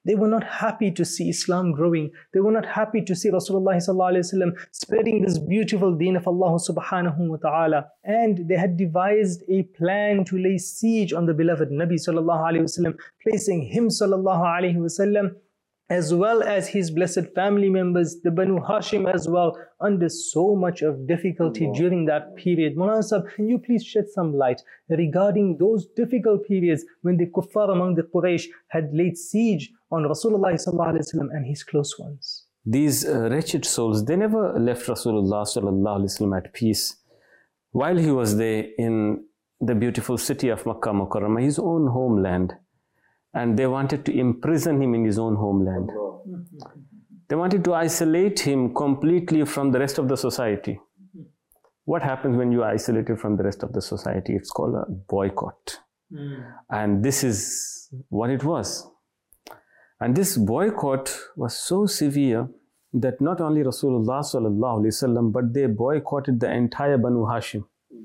They were not happy to see Islam growing. They were not happy to see Rasulullah sallallahu alaihi wasallam spreading this beautiful deen of Allah subhanahu wa ta'ala. And they had devised a plan to lay siege on the beloved Nabi sallallahu alaihi wasallam, placing him sallallahu alaihi wasallam as well as his blessed family members, the Banu Hashim as well, under so much of difficulty during that period. Maulana Sahib, can you please shed some light regarding those difficult periods when the kuffar among the Quraysh had laid siege on Rasulullah sallallahu alaihi wasallam and his close ones? These wretched souls, they never left Rasulullah sallallahu alaihi wasallam at peace. While he was there in the beautiful city of Makkah Mukarramah, his own homeland, and they wanted to imprison him in his own homeland. They wanted to isolate him completely from the rest of the society. What happens when you are isolated from the rest of the society? It's called a boycott. And this is what it was. And this boycott was so severe that not only Rasulullah sallallahu alaihi wasallam, but they boycotted the entire Banu Hashim,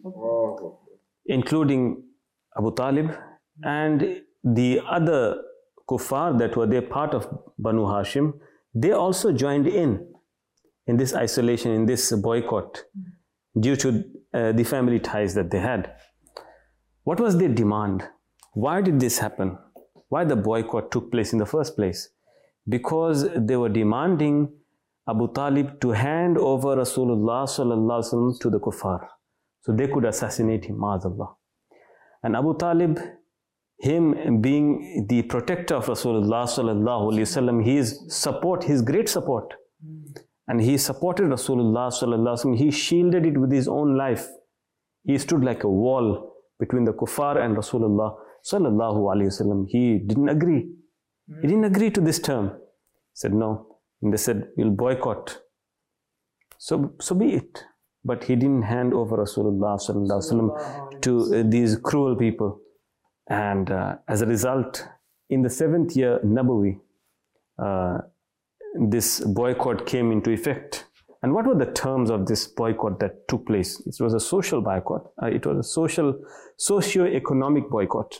including Abu Talib and the other kuffar that were there, part of Banu Hashim. They also joined in this isolation, in this boycott, due to the family ties that they had. What was their demand? Why did this happen? Why the boycott took place in the first place? Because they were demanding Abu Talib to hand over Rasulullah sallallahu alaihi wasallam to the kuffar, so they could assassinate him, ma'azallah. And Abu Talib, him being the protector of Rasulullah sallallahu alaihi wasallam, his great support, and he supported Rasulullah sallallahu alaihi wasallam. He shielded it with his own life. He stood like a wall between the kuffar and Rasulullah sallallahu alaihi wasallam. He didn't agree. He didn't agree to this term. He said no, and they said we'll boycott. So be it. But he didn't hand over Rasulullah sallallahu alaihi wasallam to these cruel people. And as a result, in the 7th year Nabawi, this boycott came into effect. And what were the terms of this boycott that took place? It was a social boycott. It was a socio-economic boycott.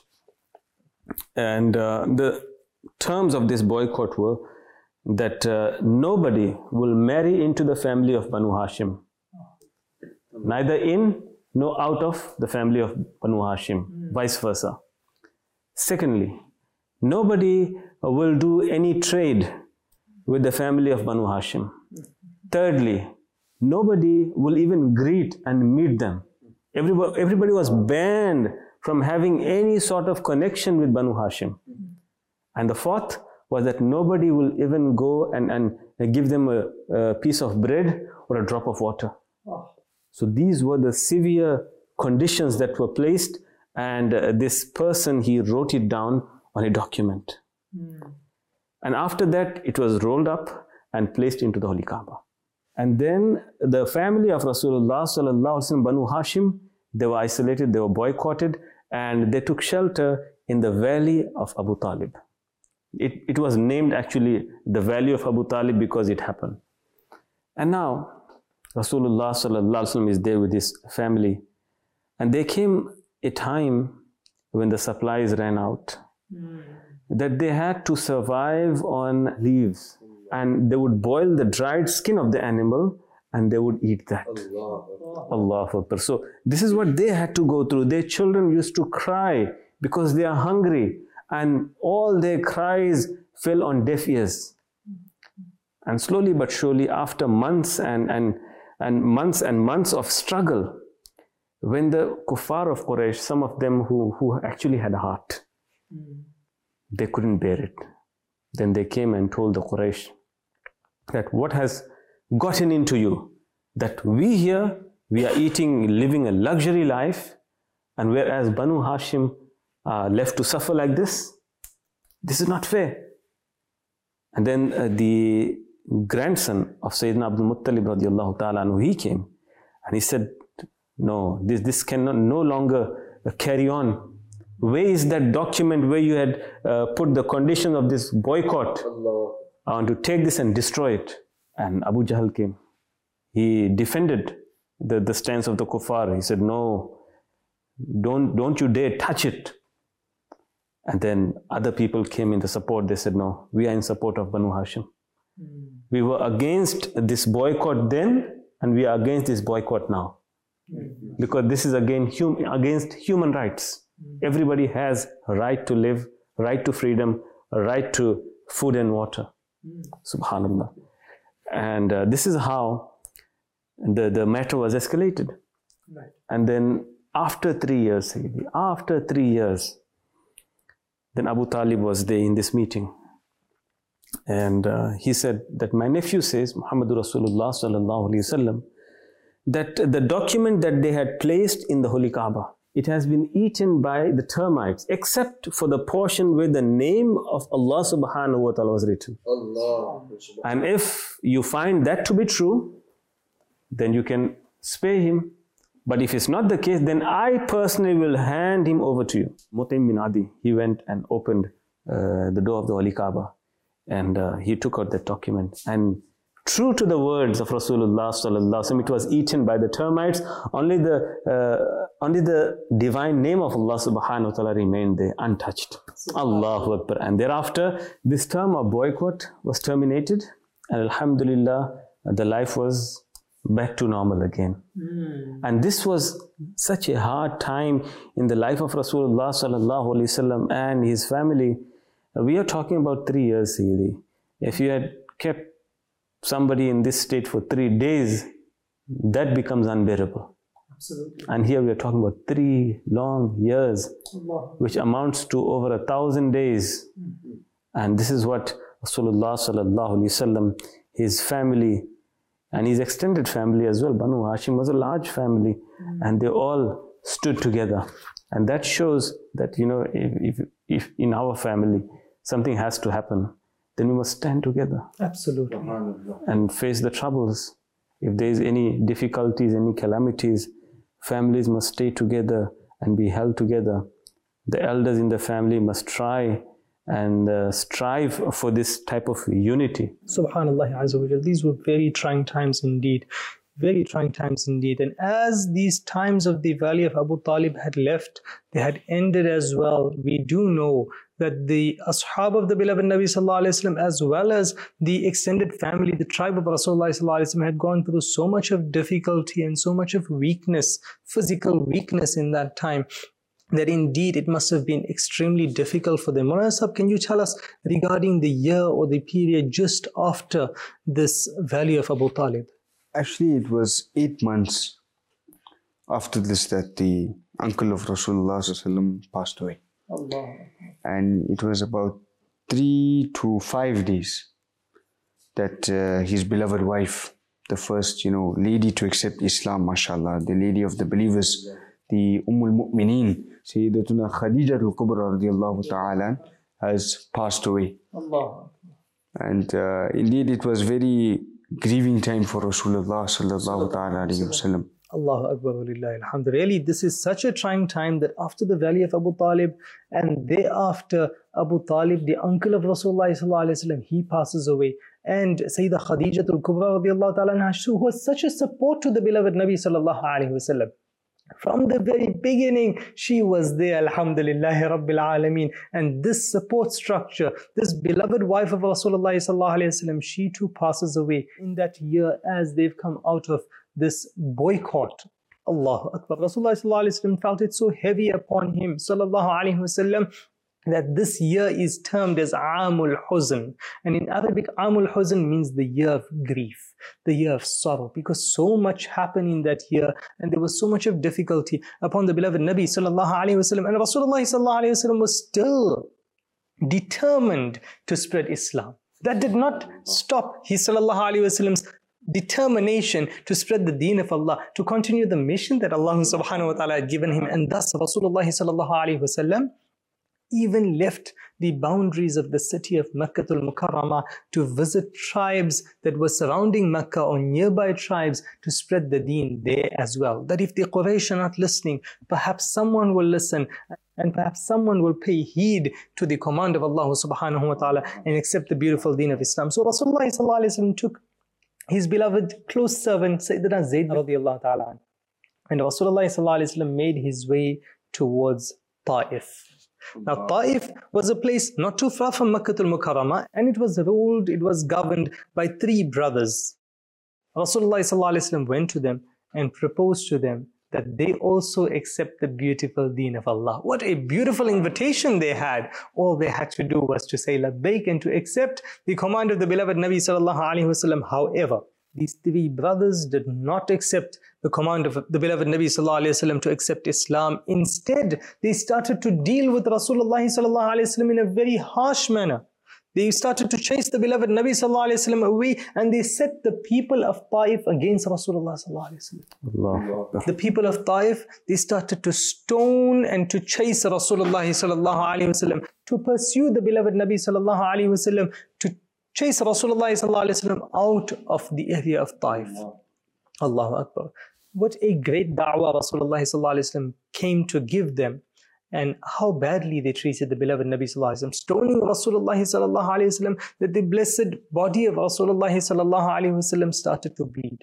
And the terms of this boycott were that nobody will marry into the family of Banu Hashim, neither in nor out of the family of Banu Hashim, vice versa. Secondly, nobody will do any trade with the family of Banu Hashim. Thirdly, nobody will even greet and meet them. Everybody was banned from having any sort of connection with Banu Hashim. And the fourth was that nobody will even go and give them a piece of bread or a drop of water. So these were the severe conditions that were placed. And this person, he wrote it down on a document. And after that, it was rolled up and placed into the Holy Kaaba. And then the family of Rasulullah sallallahu alaihi wasallam, Banu Hashim, they were isolated, they were boycotted, and they took shelter in the valley of Abu Talib. It was named actually the valley of Abu Talib because it happened. And now Rasulullah sallallahu alaihi wasallam is there with his family, and there came a time when the supplies ran out, that they had to survive on leaves, and they would boil the dried skin of the animal and they would eat that. Allahu Akbar. So this is what they had to go through. Their children used to cry because they are hungry, and all their cries fell on deaf ears. And slowly but surely, after months and months of struggle, when the kuffar of Quraysh, some of them who actually had a heart, they couldn't bear it. Then they came and told the Quraysh that what has gotten into you, that we here, we are living a luxury life, and whereas Banu Hashim are left to suffer like this is not fair. And then the grandson of Sayyidina Abdul Muttalib radiallahu ta'ala anhu, he came and he said, no, this cannot no longer carry on. Where is that document where you had put the condition of this boycott? I want to take this and destroy it. And Abu Jahl came. He defended the stance of the kuffar. He said, no, don't you dare touch it. And then other people came in the support. They said, no, we are in support of Banu Hashim. We were against this boycott then, and we are against this boycott now. Because this is again against human rights. Everybody has a right to live, right to freedom, a right to food and water. Subhanallah. And this is how the matter was escalated. Right. And then after 3 years, then Abu Talib was there in this meeting. And he said that my nephew says, Muhammadur Rasulullah sallallahu alayhi wasallam, that the document that they had placed in the Holy Kaaba, it has been eaten by the termites, except for the portion where the name of Allah subhanahu wa ta'ala was written. Allah. And if you find that to be true, then you can spare him. But if it's not the case, then I personally will hand him over to you. Mutaim bin Adi, he went and opened the door of the Holy Kaaba, and he took out that document. And true to the words of Rasulullah sallallahu alaihi wasallam, it was eaten by the termites. Only the divine name of Allah subhanahu wa ta'ala remained there untouched. Allahu Akbar. And thereafter, this term of boycott was terminated, and alhamdulillah, the life was back to normal again. And this was such a hard time in the life of Rasulullah sallallahu alaihi wasallam and his family. We are talking about 3 years really. If you had kept somebody in this state for 3 days, that becomes unbearable. Absolutely. And here we are talking about 3 long years, which amounts to over 1,000 days. And this is what Rasulullah sallallahu alaihi wasallam, his family, and his extended family as well, Banu Hashim was a large family, and they all stood together. And that shows that, you know, if in our family something has to happen, then we must stand together. Absolutely. And face the troubles. If there is any difficulties, any calamities, families must stay together and be held together. The elders in the family must try and strive for this type of unity. Subhanallah Azza wa Jal. These were very trying times indeed. Very trying times indeed. And as these times of the Valley of Abu Talib had left, they had ended as well. We do know that the Ashab of the beloved Nabi Sallallahu Alaihi Wasallam, as well as the extended family, the tribe of Rasulullah Sallallahu Alaihi Wasallam, had gone through so much of difficulty and so much of weakness, physical weakness in that time, that indeed it must have been extremely difficult for them. Maulana Sahab, can you tell us regarding the year or the period just after this Valley of Abu Talib? Actually, it was 8 months after this that the uncle of Rasulullah ﷺ passed away. Allah. And it was about 3 to 5 days that his beloved wife, the first, lady to accept Islam, mashallah, the lady of the believers, the Al-Mu'mineen, Sayyidatuna Khadija al-Kubra radiyallahu ta'ala, has passed away. Allah. And indeed, it was very grieving time for Rasulullah sallallahu ta'ala alayhi wa sallam. Allahu Akbar wa lillahi alhamd. Really, this is such a trying time that after the Valley of Abu Talib and thereafter Abu Talib, the uncle of Rasulullah sallallahu alaihi wasallam, he passes away. And Sayyidah Khadija al-Kubra radiyallahu ta'ala anha, who was such a support to the beloved Nabi sallallahu alaihi wasallam. From the very beginning, she was there, alhamdulillahi rabbil alameen. And this support structure, this beloved wife of Rasulullah sallallahu alaihi wasallam, she too passes away in that year as they've come out of this boycott. Allahu Akbar. Rasulullah sallallahu alaihi wasallam felt it so heavy upon him, sallallahu alaihi wasallam, that this year is termed as Amul Huzn. And in Arabic, Amul Huzn means the year of grief, the year of sorrow, because so much happened in that year and there was so much of difficulty upon the beloved Nabi sallallahu alaihi wasallam. And Rasulullah sallallahu alaihi wasallam was still determined to spread Islam. That did not stop his sallallahu alaihi wasallam's determination to spread the deen of Allah, to continue the mission that Allah subhanahu wa ta'ala had given him. And thus Rasulullah sallallahu alaihi wasallam even left the boundaries of the city of Makkah al-Mukarramah to visit tribes that were surrounding Makkah or nearby tribes to spread the deen there as well. That if the Quraysh are not listening, perhaps someone will listen and perhaps someone will pay heed to the command of Allah subhanahu wa ta'ala and accept the beautiful deen of Islam. So Rasulullah sallallahu alaihi wasallam took his beloved close servant Sayyidina Zayd radiyallahu ta'ala, and Rasulullah sallallahu alaihi wasallam made his way towards Ta'if. Now, Taif was a place not too far from Makkah al-Mukarramah, and it was governed by 3 brothers. Rasulullah ﷺ went to them and proposed to them that they also accept the beautiful deen of Allah. What a beautiful invitation they had. All they had to do was to say labbaik and to accept the command of the beloved Nabi sallallahu alaihi wasallam. However, these 3 brothers did not accept the command of the beloved Nabi sallallahu alaihi wasallam to accept Islam. Instead, they started to deal with Rasulullah sallallahu alaihi wasallam in a very harsh manner. They started to chase the beloved Nabi sallallahu alaihi wasallam away, and they set the people of Taif against Rasulullah sallallahu alaihi wasallam. The people of Taif, they started to stone and to chase Rasulullah sallallahu alaihi wasallam, to pursue the beloved Nabi sallallahu alaihi wasallam, to chase Rasulullah sallallahu alaihi wasallam out of the area of Taif. Allahu Akbar. What a great da'wah Rasulullah sallallahu alaihi wasallam came to give them. And how badly they treated the beloved Nabi sallallahu alaihi wasallam, stoning Rasulullah sallallahu alaihi wasallam, that the blessed body of Rasulullah sallallahu alaihi wasallam started to bleed.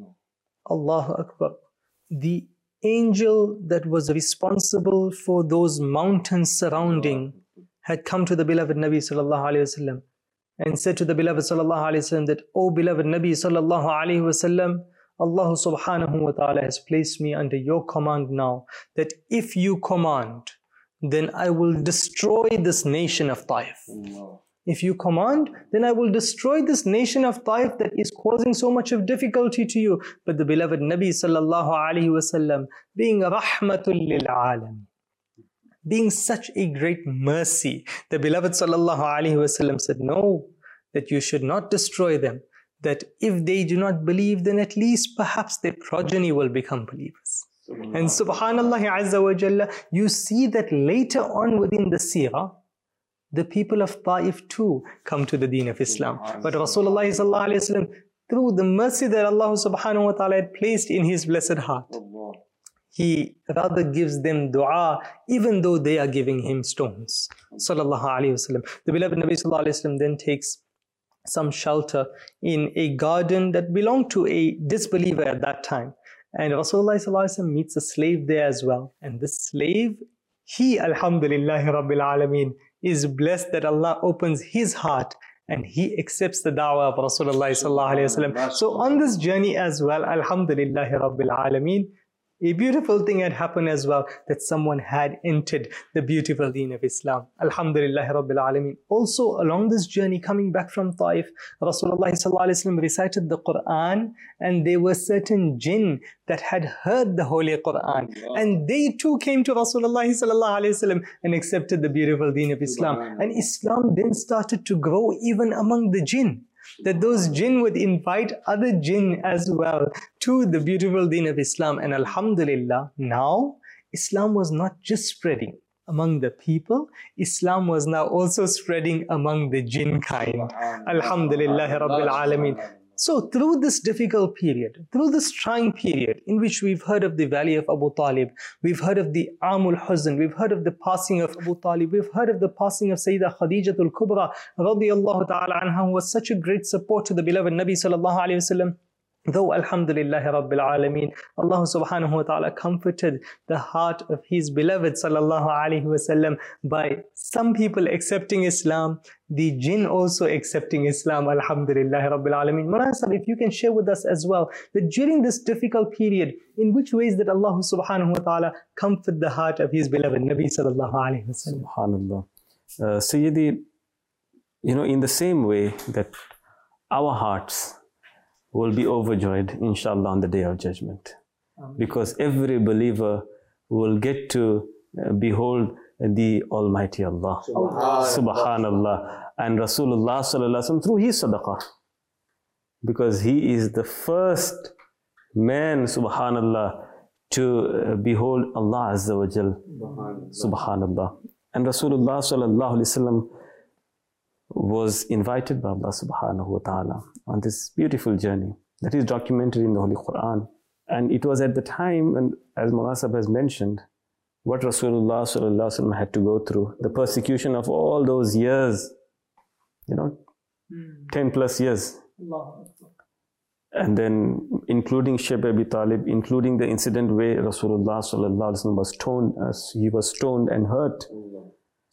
Allahu Akbar. The angel that was responsible for those mountains surrounding had come to the beloved Nabi sallallahu alaihi wasallam and said to the beloved sallallahu alaihi wasallam that, "O beloved Nabi sallallahu alaihi wasallam, Allah subhanahu wa ta'ala has placed me under your command now, that if you command, then I will destroy this nation of Taif. If you command, then I will destroy this nation of Taif that is causing so much of difficulty to you." But the beloved Nabi sallallahu alaihi wasallam, being rahmatul lil alam, being such a great mercy, the beloved sallallahu alaihi wasallam said, "No, that you should not destroy them. That if they do not believe, then at least perhaps their progeny will become believers." And subhanallah azza wa jalla, you see that later on within the seerah, the people of Taif too come to the deen of Islam. But Rasulullah sallallahu alaihi wasallam, through the mercy that Allah subhanahu wa ta'ala had placed in his blessed heart, he rather gives them dua even though they are giving him stones. Sallallahu alaihi wasallam. The beloved Nabi sallallahu alaihi wasallam then takes some shelter in a garden that belonged to a disbeliever at that time. And Rasulullah sallallahu alaihi wasallam meets a slave there as well. And this slave, he, alhamdulillah rabbil alameen, is blessed that Allah opens his heart and he accepts the da'wah of Rasulullah sallallahu alaihi wasallam. So on this journey as well, alhamdulillah rabbil alameen, a beautiful thing had happened as well, that someone had entered the beautiful deen of Islam. Alhamdulillah Rabbil Alameen. Also along this journey coming back from Taif, Rasulullah sallallahu alaihi wasallam recited the Quran, and there were certain jinn that had heard the Holy Quran, and they too came to Rasulullah sallallahu alaihi wasallam and accepted the beautiful deen of Islam. And Islam then started to grow even among the jinn, that those jinn would invite other jinn as well to the beautiful deen of Islam. And alhamdulillah, now Islam was not just spreading among the people, Islam was now also spreading among the jinn kind. Alhamdulillah Rabbil Alameen. So through this difficult period, through this trying period in which we've heard of the valley of Abu Talib, we've heard of the Amul Huzn, we've heard of the passing of Abu Talib, we've heard of the passing of Sayyidah Khadijatul Kubra radiyallahu ta'ala anha, who was such a great support to the beloved Nabi sallallahu alayhi wasallam. Though alhamdulillah rabbil alameen, Allah subhanahu wa ta'ala comforted the heart of his beloved sallallahu alayhi wasallam by some people accepting Islam, the jinn also accepting Islam, alhamdulillah rabbil alameen. Maulana Sahib, if you can share with us as well, that during this difficult period, in which ways that Allah subhanahu wa ta'ala comforted the heart of his beloved Nabi sallallahu alayhi wasallam. Subhanallah. Sayyidi, in the same way that our hearts will be overjoyed, inshallah, on the Day of Judgment. Because every believer will get to behold the Almighty Allah. Subhanallah. And Rasulullah sallallahu alaihi wasallam through his sadaqah. Because he is the first man, subhanallah, to behold Allah Azza wa Jal. Subhanallah. And Rasulullah sallallahu alaihi wasallam was invited by Allah subhanahu wa ta'ala on this beautiful journey that is documented in the Holy Quran. And it was at the time, and as Maulana Sahib has mentioned, what Rasulullah sallallahu alaihi wasallam had to go through, the persecution of all those years, 10 plus years. And then including Shaykh Abi Talib, including the incident where Rasulullah sallallahu alaihi wasallam was stoned, as he was stoned and hurt.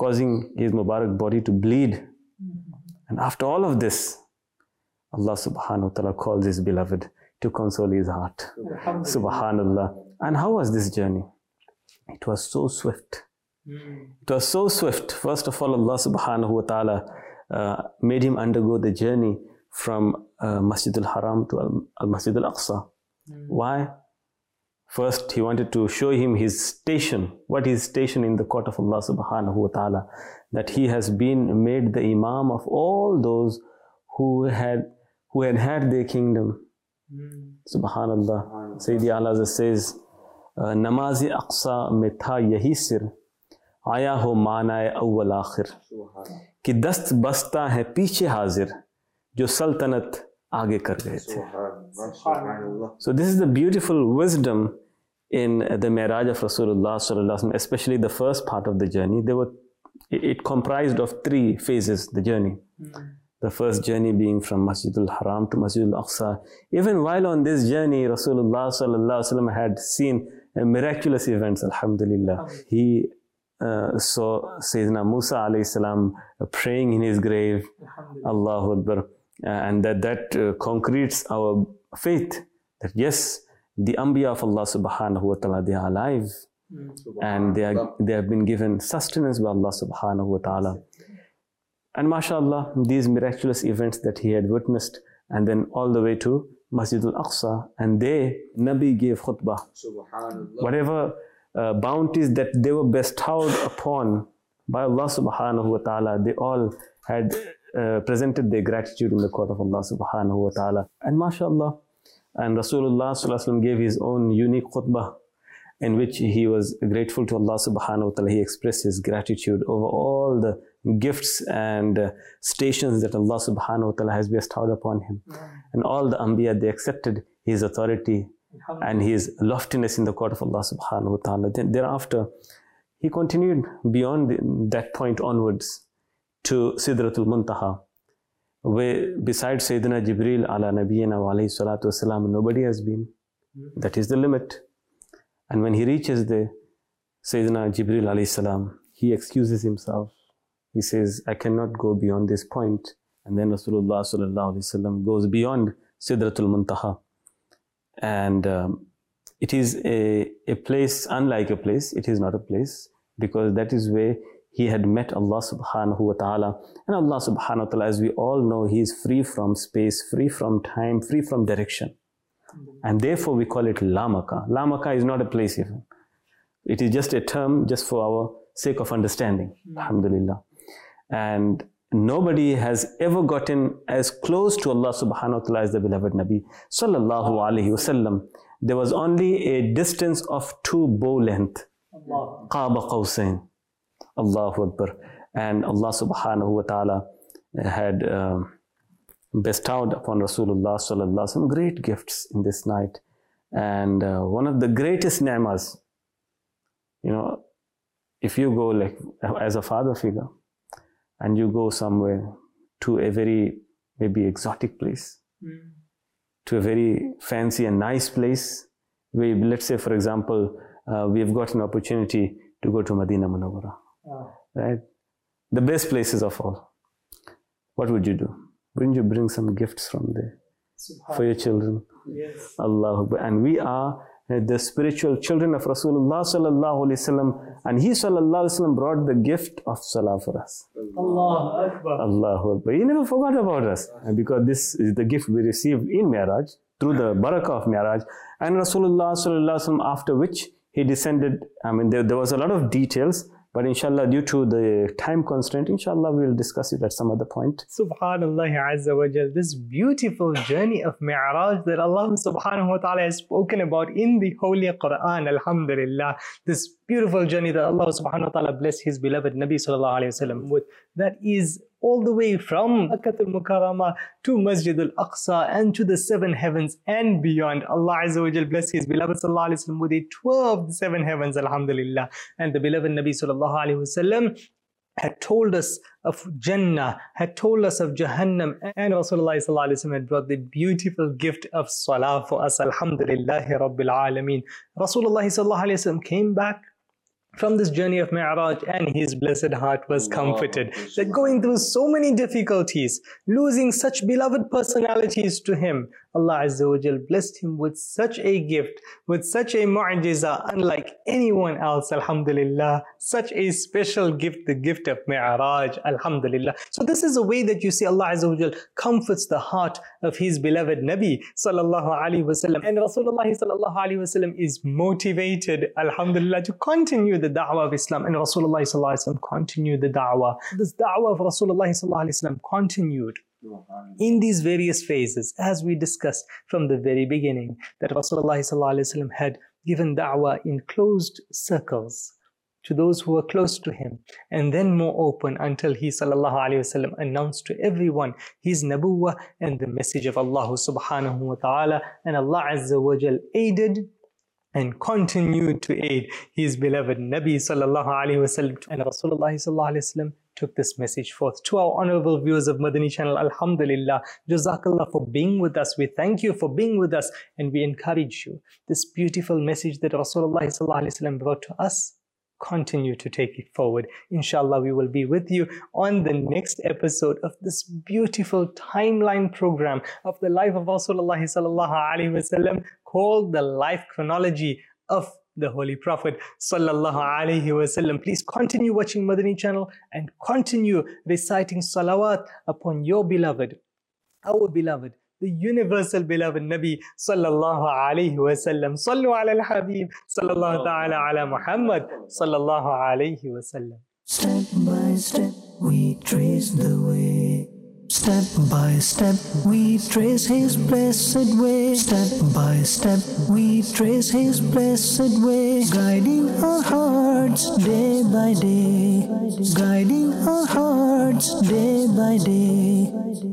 causing his Mubarak body to bleed. And after all of this, Allah subhanahu wa ta'ala calls his beloved to console his heart. Subhanallah. And how was this journey? It was so swift. It was so swift. First of all, Allah subhanahu wa ta'ala made him undergo the journey from Masjid al-Haram to Al-Masjid al-Aqsa. Why? First, he wanted to show him his station, what is station in the court of Allah subhanahu wa ta'ala, that he has been made the Imam of all those who had their kingdom. Subhanallah. Sayyidi Ala says, Namazi Aqsa mein tha yahi sir, aya ho manae awwal akhir, ki dast basta hai piche hazir, jo saltanat aage kar gaye the. So this is the beautiful wisdom in the Mi'raj of Rasulullah sallallahu alaihi wasallam, especially the first part of the journey. It comprised of 3 phases, the journey. The first journey being from Masjid al-Haram to Masjid al-Aqsa. Even while on this journey, Rasulullah sallallahu alaihi wasallam had seen miraculous events, alhamdulillah. He saw Sayyidina Musa alayhi salam praying in his grave, Allahu Akbar. And that concretes our faith that yes, the Anbiya of Allah subhanahu wa ta'ala, they are alive. And they have been given sustenance by Allah subhanahu wa ta'ala. And mashallah, these miraculous events that he had witnessed, and then all the way to Masjid al-Aqsa, and Nabi gave khutbah. Whatever bounties that they were bestowed upon by Allah subhanahu wa ta'ala, they all had presented their gratitude in the court of Allah subhanahu wa ta'ala. And mashallah, and Rasulullah sallallahu alaihi wasallam gave his own unique khutbah, in which he was grateful to Allah subhanahu wa ta'ala. He expressed his gratitude over all the gifts and stations that Allah subhanahu wa ta'ala has bestowed upon him. And all the Anbiya, they accepted his authority and his loftiness in the court of Allah subhanahu wa ta'ala. Then thereafter, he continued beyond that point onwards to Sidratul Muntaha, where besides Sayyidina Jibreel ala Nabiyyina wa alayhi salatu wasalam, nobody has been. That is the limit. And when he reaches there, Sayyidina Jibreel alayhi salam, he excuses himself. He says, I cannot go beyond this point. And then Rasulullah sallallahu alayhi wasallam goes beyond Sidratul Muntaha. And it is a place, unlike a place. It is not a place, because that is where he had met Allah subhanahu wa ta'ala. And Allah subhanahu wa ta'ala, as we all know, he is free from space, free from time, free from direction. And therefore we call it Lamaka. Lamaka is not a place even. It is just a term just for our sake of understanding. Alhamdulillah. And nobody has ever gotten as close to Allah subhanahu wa ta'ala as the beloved Nabi sallallahu alayhi wasallam. There was only a distance of 2 bow length. Qaba Qawsain. Allahu Akbar. And Allah subhanahu wa ta'ala had bestowed upon Rasulullah sallallahu alaihi wasallam great gifts in this night. And one of the greatest ni'mas, if you go like as a father figure and you go somewhere to a very maybe exotic place, to a very fancy and nice place, where let's say for example, we've got an opportunity to go to Madinah Munawwara, right? The best places of all. What would you do? Wouldn't you bring some gifts from there for your children? Yes. Allah. And we are the spiritual children of Rasulullah sallallahu alaihi wasallam, and he sallallahu alaihi wasallam brought the gift of salah for us. Allahu Akbar. Allahu Akbar. He never forgot about us, because this is the gift we received in Mi'raj through the barakah of Mi'raj. And Rasulullah sallallahu alaihi wasallam, after which he descended. There was a lot of details, but inshallah, due to the time constraint, inshallah, we will discuss it at some other point. Subhanallah Azza wa Jal, this beautiful journey of Mi'raj that Allah subhanahu wa ta'ala has spoken about in the Holy Quran, alhamdulillah. This beautiful journey that Allah subhanahu wa ta'ala blessed his beloved Nabi sallallahu alayhi wa sallam with, that is all the way from Makkah al-Mukarramah to Masjid al-Aqsa and to the 7 heavens and beyond. Allah Azza wa Jal blessed his beloved sallallahu alayhi wa sallam with a 12 7 heavens, alhamdulillah. And the beloved Nabi sallallahu alayhi wa sallam had told us of Jannah, had told us of Jahannam, and Rasulullah sallallahu alayhi wa sallam had brought the beautiful gift of Salah for us, alhamdulillahi rabbil alameen. Rasulullah sallallahu alayhi wa sallam came back from this journey of Mi'raj, and his blessed heart was comforted. That going through so many difficulties, losing such beloved personalities to him, Allah Azza wa Jal blessed him with such a gift, with such a mu'jiza, unlike anyone else, alhamdulillah. Such a special gift, the gift of Mi'raj, alhamdulillah. So this is a way that you see Allah Azza wa Jal comforts the heart of his beloved Nabi sallallahu alaihi wasallam. And Rasulullah sallallahu alaihi wasallam is motivated, alhamdulillah, to continue the da'wah of Islam. And Rasulullah sallallahu alaihi wasallam continued the da'wah. This da'wah of Rasulullah sallallahu alaihi wasallam continued in these various phases, as we discussed from the very beginning, that Rasulullah sallallahu alaihi wasallam had given da'wah in closed circles to those who were close to him, and then more open until he sallallahu alaihi wasallam announced to everyone his nabuwwah and the message of Allah subhanahu wa ta'ala. And Allah Azza wa Jal aided and continued to aid his beloved Nabi sallallahu alaihi wasallam. And Rasulullah sallallahu alaihi wasallam took this message forth. To our honorable viewers of Madani channel, alhamdulillah, jazakallah for being with us. We thank you for being with us, and we encourage you. This beautiful message that Rasulullah sallallahu alaihi wasallam brought to us, continue to take it forward. Inshallah, we will be with you on the next episode of this beautiful timeline program of the life of Rasulullah sallallahu alaihi wasallam, called the Life Chronology of the Holy Prophet sallallahu alaihi wasallam. Please continue watching Madani channel and continue reciting salawat upon your beloved, our beloved, the universal beloved Nabi sallallahu alaihi wasallam. Sallu ala al-Habib sallallahu ta'ala ala Muhammad sallallahu alaihi wasallam. Step by step, we trace the way. Step by step, we trace his blessed way. Step by step, we trace his blessed way. Guiding our hearts day by day. Guiding our hearts day by day.